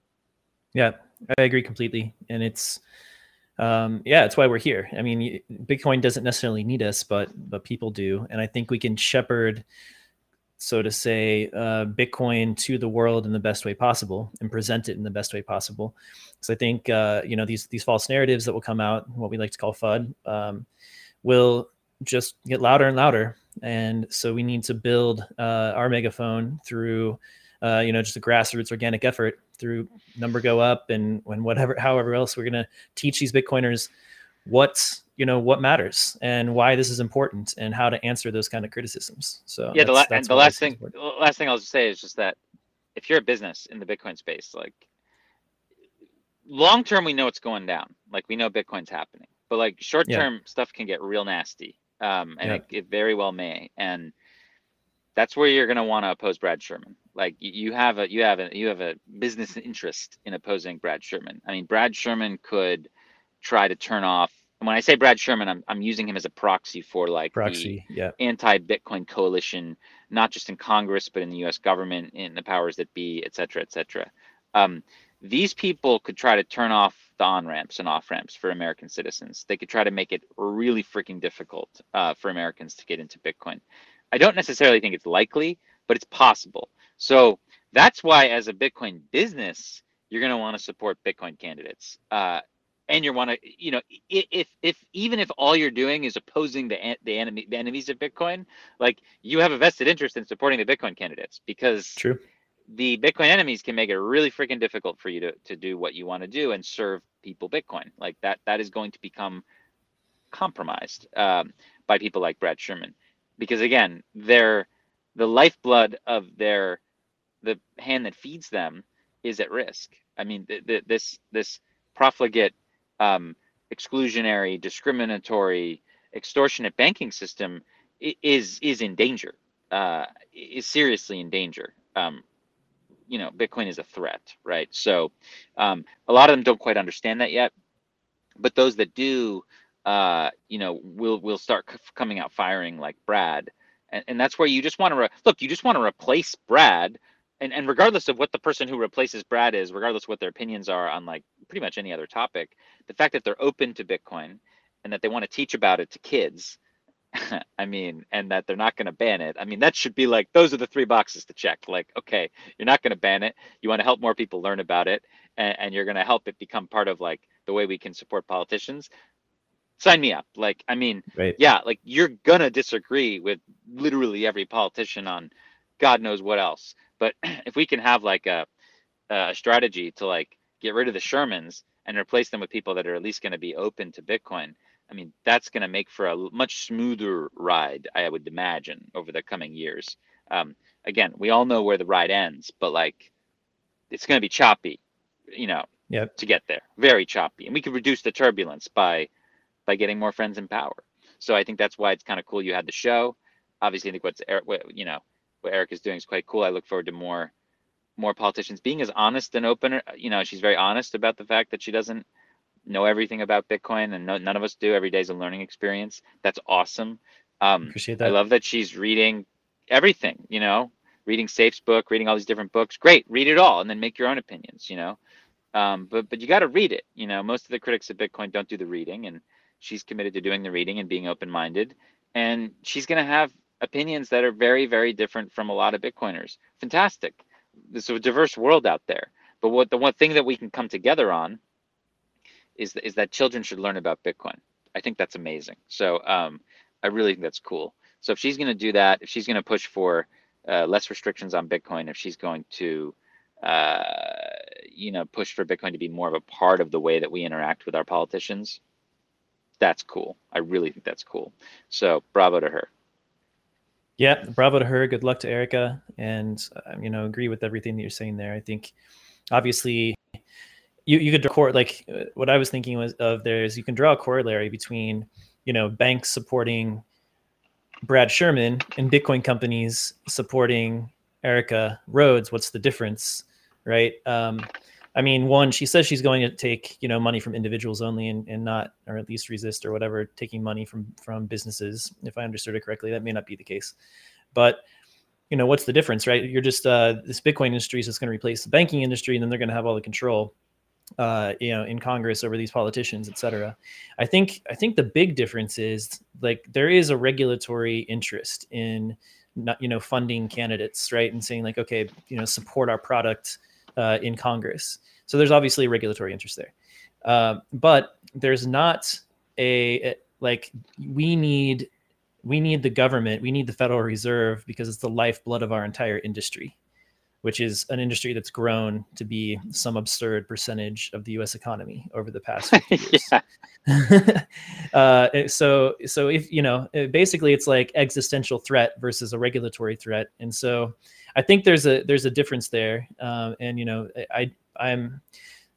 Yeah, I agree completely, and it's. Um, yeah, it's why we're here. I mean, Bitcoin doesn't necessarily need us, but but people do, and I think we can shepherd, so to say, uh, Bitcoin to the world in the best way possible and present it in the best way possible. So I think uh, you know these these false narratives that will come out, what we like to call FUD, um, will just get louder and louder, and so we need to build uh, our megaphone through. Uh, you know, just a grassroots organic effort through number go up and when whatever, however else we're going to teach these Bitcoiners what, you know, what matters and why this is important and how to answer those kind of criticisms. So yeah, the, la that's and the last thing, the last thing I'll just say is just that if you're a business in the Bitcoin space, like long term, we know it's going down. Like we know Bitcoin's happening. but like short-term Yeah. stuff can get real nasty. Um, and Yeah. it, it very well may. And that's where you're going to want to oppose Brad Sherman. Like you, you have a, you have a, you have a business interest in opposing Brad Sherman. I mean, Brad Sherman could try to turn off, and when I say Brad Sherman, I'm, I'm using him as a proxy for like Proxy. the Yeah. anti-Bitcoin coalition, not just in Congress, but in the U S government, in the powers that be, et cetera, et cetera. Um, these people could try to turn off the on-ramps and off-ramps for American citizens. They could try to make it really freaking difficult uh, for Americans to get into Bitcoin. I don't necessarily think it's likely, but it's possible. So that's why, as a Bitcoin business, you're going to want to support Bitcoin candidates. Uh, and you want to, you know, if if even if all you're doing is opposing the the enemy the enemies of Bitcoin, like you have a vested interest in supporting the Bitcoin candidates, because True. the Bitcoin enemies can make it really freaking difficult for you to to do what you want to do and serve people Bitcoin. Like that that is going to become compromised um, by people like Brad Sherman, because again, they're the lifeblood of their the hand that feeds them is at risk. I mean, th th this this profligate, um, exclusionary, discriminatory, extortionate banking system is is in danger. Uh, is seriously in danger. Um, you know, Bitcoin is a threat, right? So, um, a lot of them don't quite understand that yet, but those that do, uh, you know, will will start coming out firing like Brad, and and that's where you just want to look. You just want to replace Brad. And, and regardless of what the person who replaces Brad is, regardless of what their opinions are on like pretty much any other topic, the fact that they're open to Bitcoin and that they want to teach about it to kids, I mean, and that they're not going to ban it. I mean, that should be like, those are the three boxes to check. Like, okay, you're not going to ban it. You want to help more people learn about it, and, and you're going to help it become part of like the way we can support politicians. Sign me up. Like, I mean, Right. yeah, like you're going to disagree with literally every politician on God knows what else. But if we can have like a, a strategy to like get rid of the Shermans and replace them with people that are at least going to be open to Bitcoin, I mean, that's going to make for a much smoother ride, I would imagine, over the coming years. Um, again, we all know where the ride ends, but like it's going to be choppy, you know, Yep. to get there. Very choppy. And we could reduce the turbulence by by getting more friends in power. So I think that's why it's kind of cool you had the show. Obviously, I think what's what, you know, what Eric is doing is quite cool. I look forward to more more politicians being as honest and open. You know, she's very honest about the fact that she doesn't know everything about Bitcoin, and no, none of us do. Every day is a learning experience. That's awesome. Um, Appreciate that. I love that she's reading everything, you know, reading Safe's book, reading all these different books. Great, read it all and then make your own opinions, you know. Um, but but you got to read it. You know, most of the critics of Bitcoin don't do the reading, and she's committed to doing the reading and being open-minded. And she's going to have opinions that are very, very different from a lot of Bitcoiners. Fantastic. There's a diverse world out there. But what the one thing that we can come together on is, is that children should learn about Bitcoin. I think that's amazing. So um, I really think that's cool. So if she's going to do that, if she's going to push for uh, less restrictions on Bitcoin, if she's going to, uh, you know, push for Bitcoin to be more of a part of the way that we interact with our politicians, that's cool. I really think that's cool. So bravo to her. Yeah, bravo to her. Good luck to Erica. And, um, you know, agree with everything that you're saying there. I think, obviously, you, you could draw, like, what I was thinking was of there is you can draw a corollary between, you know, banks supporting Brad Sherman and Bitcoin companies supporting Erica Rhodes. What's the difference, right? Um, I mean, one, she says she's going to take, you know, money from individuals only and, and not, or at least resist or whatever, taking money from, from businesses. If I understood it correctly, that may not be the case. But, you know, what's the difference, right? You're just, uh, this Bitcoin industry is just going to replace the banking industry, and then they're going to have all the control, uh, you know, in Congress over these politicians, et cetera. I think, I think the big difference is, like, there is a regulatory interest in not, you know, funding candidates, right? And saying like, okay, you know, support our product Uh, in Congress. So there's obviously a regulatory interest there. Uh, but there's not a, like, we need, we need the government, we need the Federal Reserve, because it's the lifeblood of our entire industry, which is an industry that's grown to be some absurd percentage of the U S economy over the past fifty years. uh, so, so if, you know, basically it's like existential threat versus a regulatory threat. And so I think there's a, there's a difference there. Um, and, you know, I, I'm,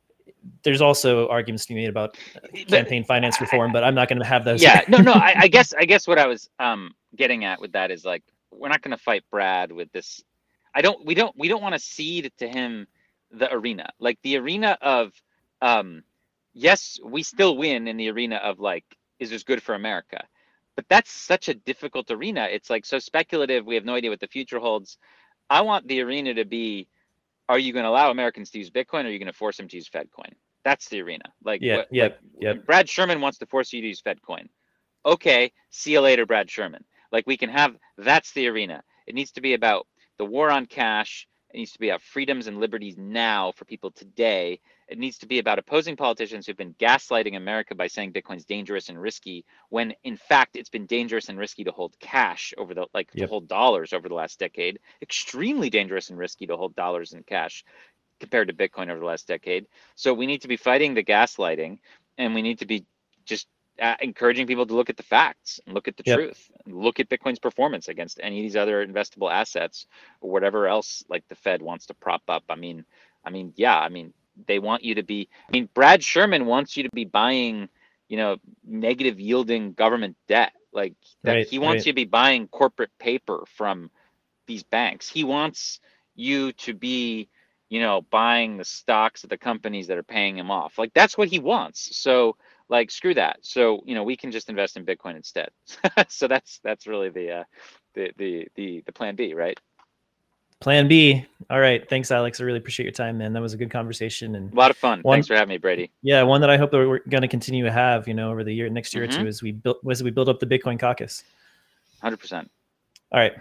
there's also arguments to be made about campaign finance reform, but I'm not going to have those. Yeah, no, no. I, I guess I guess what I was um, getting at with that is like we're not going to fight Brad with this. I don't. We don't. We don't want to cede to him the arena, like the arena of. Um, yes, we still win in the arena of like, is this good for America? But that's such a difficult arena. It's like so speculative. We have no idea what the future holds. I want the arena to be, are you going to allow Americans to use Bitcoin, or are you going to force them to use FedCoin? That's the arena. Like, yeah, what, yeah, like yeah. Brad Sherman wants to force you to use FedCoin. Okay, see you later, Brad Sherman. Like we can have, that's the arena. It needs to be about the war on cash. It needs to be about freedoms and liberties now for people today. It needs to be about opposing politicians who've been gaslighting America by saying Bitcoin's dangerous and risky, when in fact it's been dangerous and risky to hold cash over the, like Yep. to hold dollars over the last decade. Extremely dangerous and risky to hold dollars in cash compared to Bitcoin over the last decade. So we need to be fighting the gaslighting, and we need to be just uh, encouraging people to look at the facts and look at the Yep. truth, and look at Bitcoin's performance against any of these other investable assets or whatever else like the Fed wants to prop up. I mean, I mean, yeah, I mean, they want you to be, I mean, Brad Sherman wants you to be buying, you know, negative yielding government debt. Like that, Right, he wants right. you to be buying corporate paper from these banks. He wants you to be, you know, buying the stocks of the companies that are paying him off. Like that's what he wants. So like, screw that. So, you know, we can just invest in Bitcoin instead. So that's, that's really the, uh, the, the, the, the plan B, right? Plan B. All right. Thanks, Alex. I really appreciate your time, man. That was a good conversation, and A lot of fun. one, Thanks for having me, Brady. Yeah, one that I hope that we're going to continue to have, you know, over the year, next year Mhm. or two, as we build, as we build up the Bitcoin caucus. one hundred percent. All right.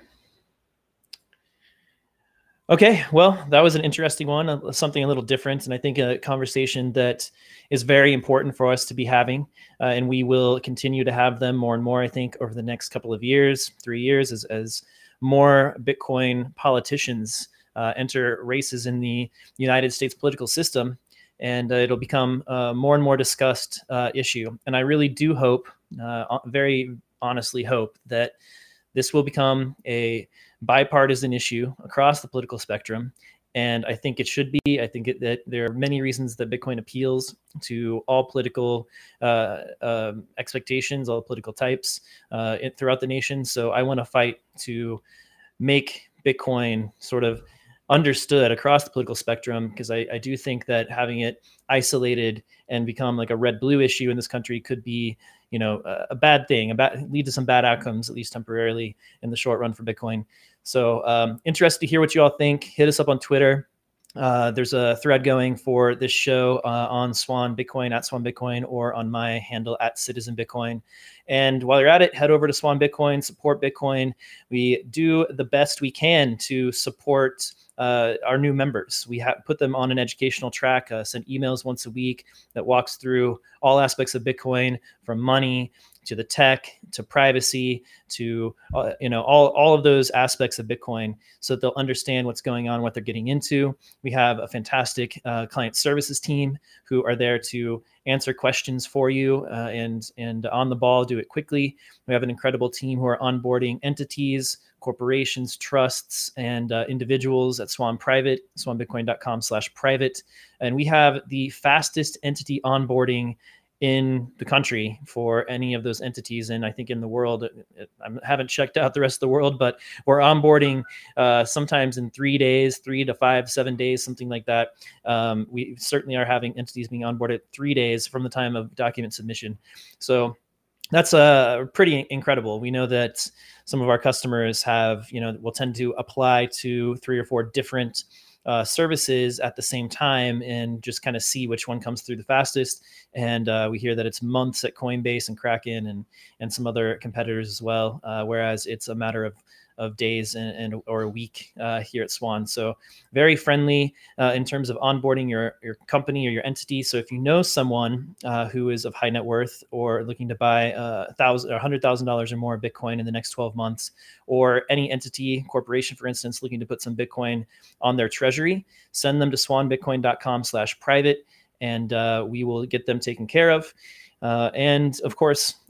Okay, well, that was an interesting one, uh, something a little different, and I think a conversation that is very important for us to be having, uh, and we will continue to have them more and more, I think, over the next couple of years, three years, as, as more Bitcoin politicians uh, enter races in the United States political system, and uh, it'll become a more and more discussed uh, issue. And I really do hope, uh, very honestly hope, that this will become a bipartisan issue across the political spectrum. And I think it should be. I think it, that there are many reasons that Bitcoin appeals to all political uh, uh, expectations, all political types uh, it, throughout the nation. So I want to fight to make Bitcoin sort of understood across the political spectrum, because I, I do think that having it isolated and become like a red-blue issue in this country could be, you know, a, a bad thing, a bad, lead to some bad outcomes, at least temporarily in the short run for Bitcoin. So um, interested to hear what you all think. Hit us up on Twitter. Uh, there's a thread going for this show uh, on Swan Bitcoin, at Swan Bitcoin, or on my handle at Citizen Bitcoin. And while you're at it, head over to Swan Bitcoin, support Bitcoin. We do the best we can to support uh, our new members. We have put them on an educational track, uh, send emails once a week that walks through all aspects of Bitcoin, from money to the tech, to privacy, to uh, you know all, all of those aspects of Bitcoin, so that they'll understand what's going on, what they're getting into. We have a fantastic uh, client services team who are there to answer questions for you uh, and and on the ball, do it quickly. We have an incredible team who are onboarding entities, corporations, trusts, and uh, individuals at Swan Private, swanbitcoin.com slash private. And we have the fastest entity onboarding in the country for any of those entities. And I think in the world, I haven't checked out the rest of the world, but we're onboarding uh, sometimes in three days, three to five, seven days, something like that. Um, we certainly are having entities being onboarded three days from the time of document submission. So that's uh, pretty incredible. We know that some of our customers have, you know, will tend to apply to three or four different Uh, services at the same time and just kind of see which one comes through the fastest. And uh, we hear that it's months at Coinbase and Kraken and and some other competitors as well, uh, whereas it's a matter of of days and, and or a week uh, here at Swan. So very friendly uh, in terms of onboarding your your company or your entity. So if you know someone uh, who is of high net worth or looking to buy a thousand or hundred thousand dollars or more Bitcoin in the next twelve months, or any entity, corporation, for instance, looking to put some Bitcoin on their treasury, send them to swanbitcoin.com slash private, and uh, we will get them taken care of. Uh, and of course,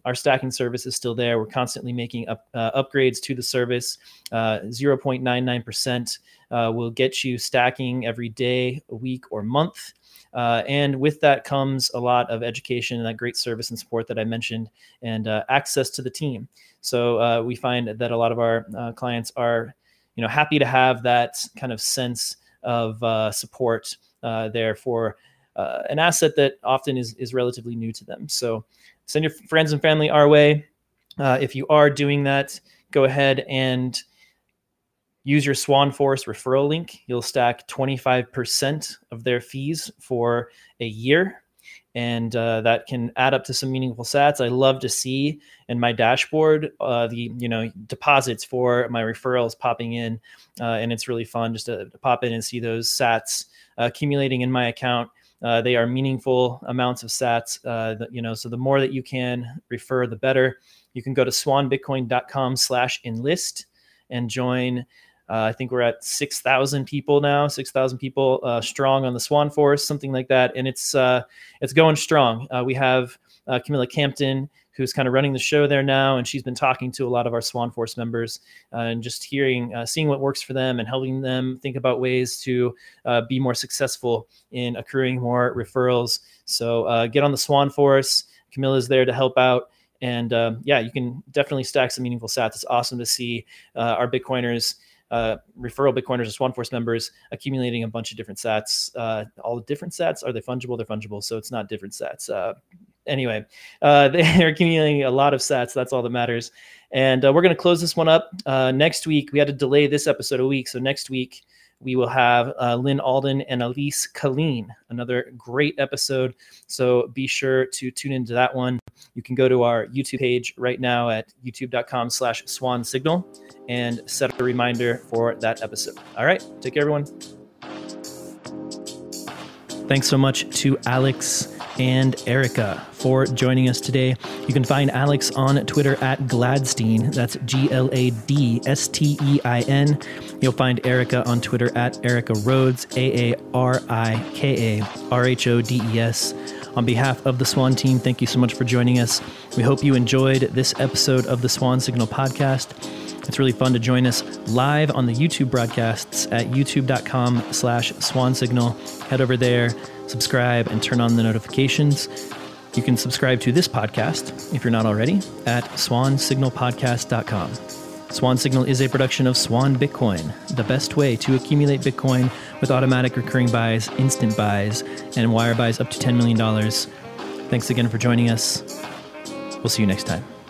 our stacking service is still there. We're constantly making up, uh, upgrades to the service. Uh, zero point nine nine percent uh, will get you stacking every day, a week, or month. Uh, and with that comes a lot of education and that great service and support that I mentioned, and uh, access to the team. So uh, we find that a lot of our uh, clients are, you know, happy to have that kind of sense of uh, support uh, there for uh, an asset that often is is relatively new to them. So send your friends and family our way. Uh, if you are doing that, go ahead and use your SwanForce referral link. You'll stack twenty-five percent of their fees for a year. And uh, that can add up to some meaningful sats. I love to see in my dashboard uh, the you know deposits for my referrals popping in. Uh, and it's really fun just to, to pop in and see those sats uh, accumulating in my account. Uh, they are meaningful amounts of sats. Uh, that, you know, so the more that you can refer, the better. You can go to swanbitcoin.com slash enlist and join. Uh, I think we're at six thousand people now, six thousand people uh, strong on the SwanForce, something like that. And it's uh, it's going strong. Uh, we have uh, Camilla Campton, who's kind of running the show there now. And she's been talking to a lot of our SwanForce members uh, and just hearing, uh, seeing what works for them and helping them think about ways to uh, be more successful in accruing more referrals. So uh, get on the SwanForce. Camilla's there to help out. And uh, yeah, you can definitely stack some meaningful sats. It's awesome to see uh, our Bitcoiners, Uh, referral Bitcoiners or SwanForce members accumulating a bunch of different sats. Uh, all the different sats, are they fungible? They're fungible, so it's not different sats. Uh, anyway, uh, they're accumulating a lot of sats. That's all that matters. And uh, we're going to close this one up. Uh, next week, we had to delay this episode a week. So next week, we will have uh, Lynn Alden and Elise Colleen, another great episode. So be sure to tune into that one. You can go to our YouTube page right now at youtube.com slash swan signal and set a reminder for that episode. All right. Take care, everyone. Thanks so much to Alex and Erica for joining us today. You can find Alex on Twitter at Gladstein. That's G L A D S T E I N. You'll find Erica on Twitter at Erica Rhodes, A A R I K A R H O D E S. On behalf of the Swan team, thank you so much for joining us. We hope you enjoyed this episode of the Swan Signal podcast. It's really fun to join us live on the YouTube broadcasts at youtube.com slash swan signal. Head over there, subscribe, and turn on the notifications. You can subscribe to this podcast, if you're not already, at swan signal podcast dot com. Swan Signal is a production of Swan Bitcoin, the best way to accumulate Bitcoin with automatic recurring buys, instant buys, and wire buys up to ten million dollars. Thanks again for joining us. We'll see you next time.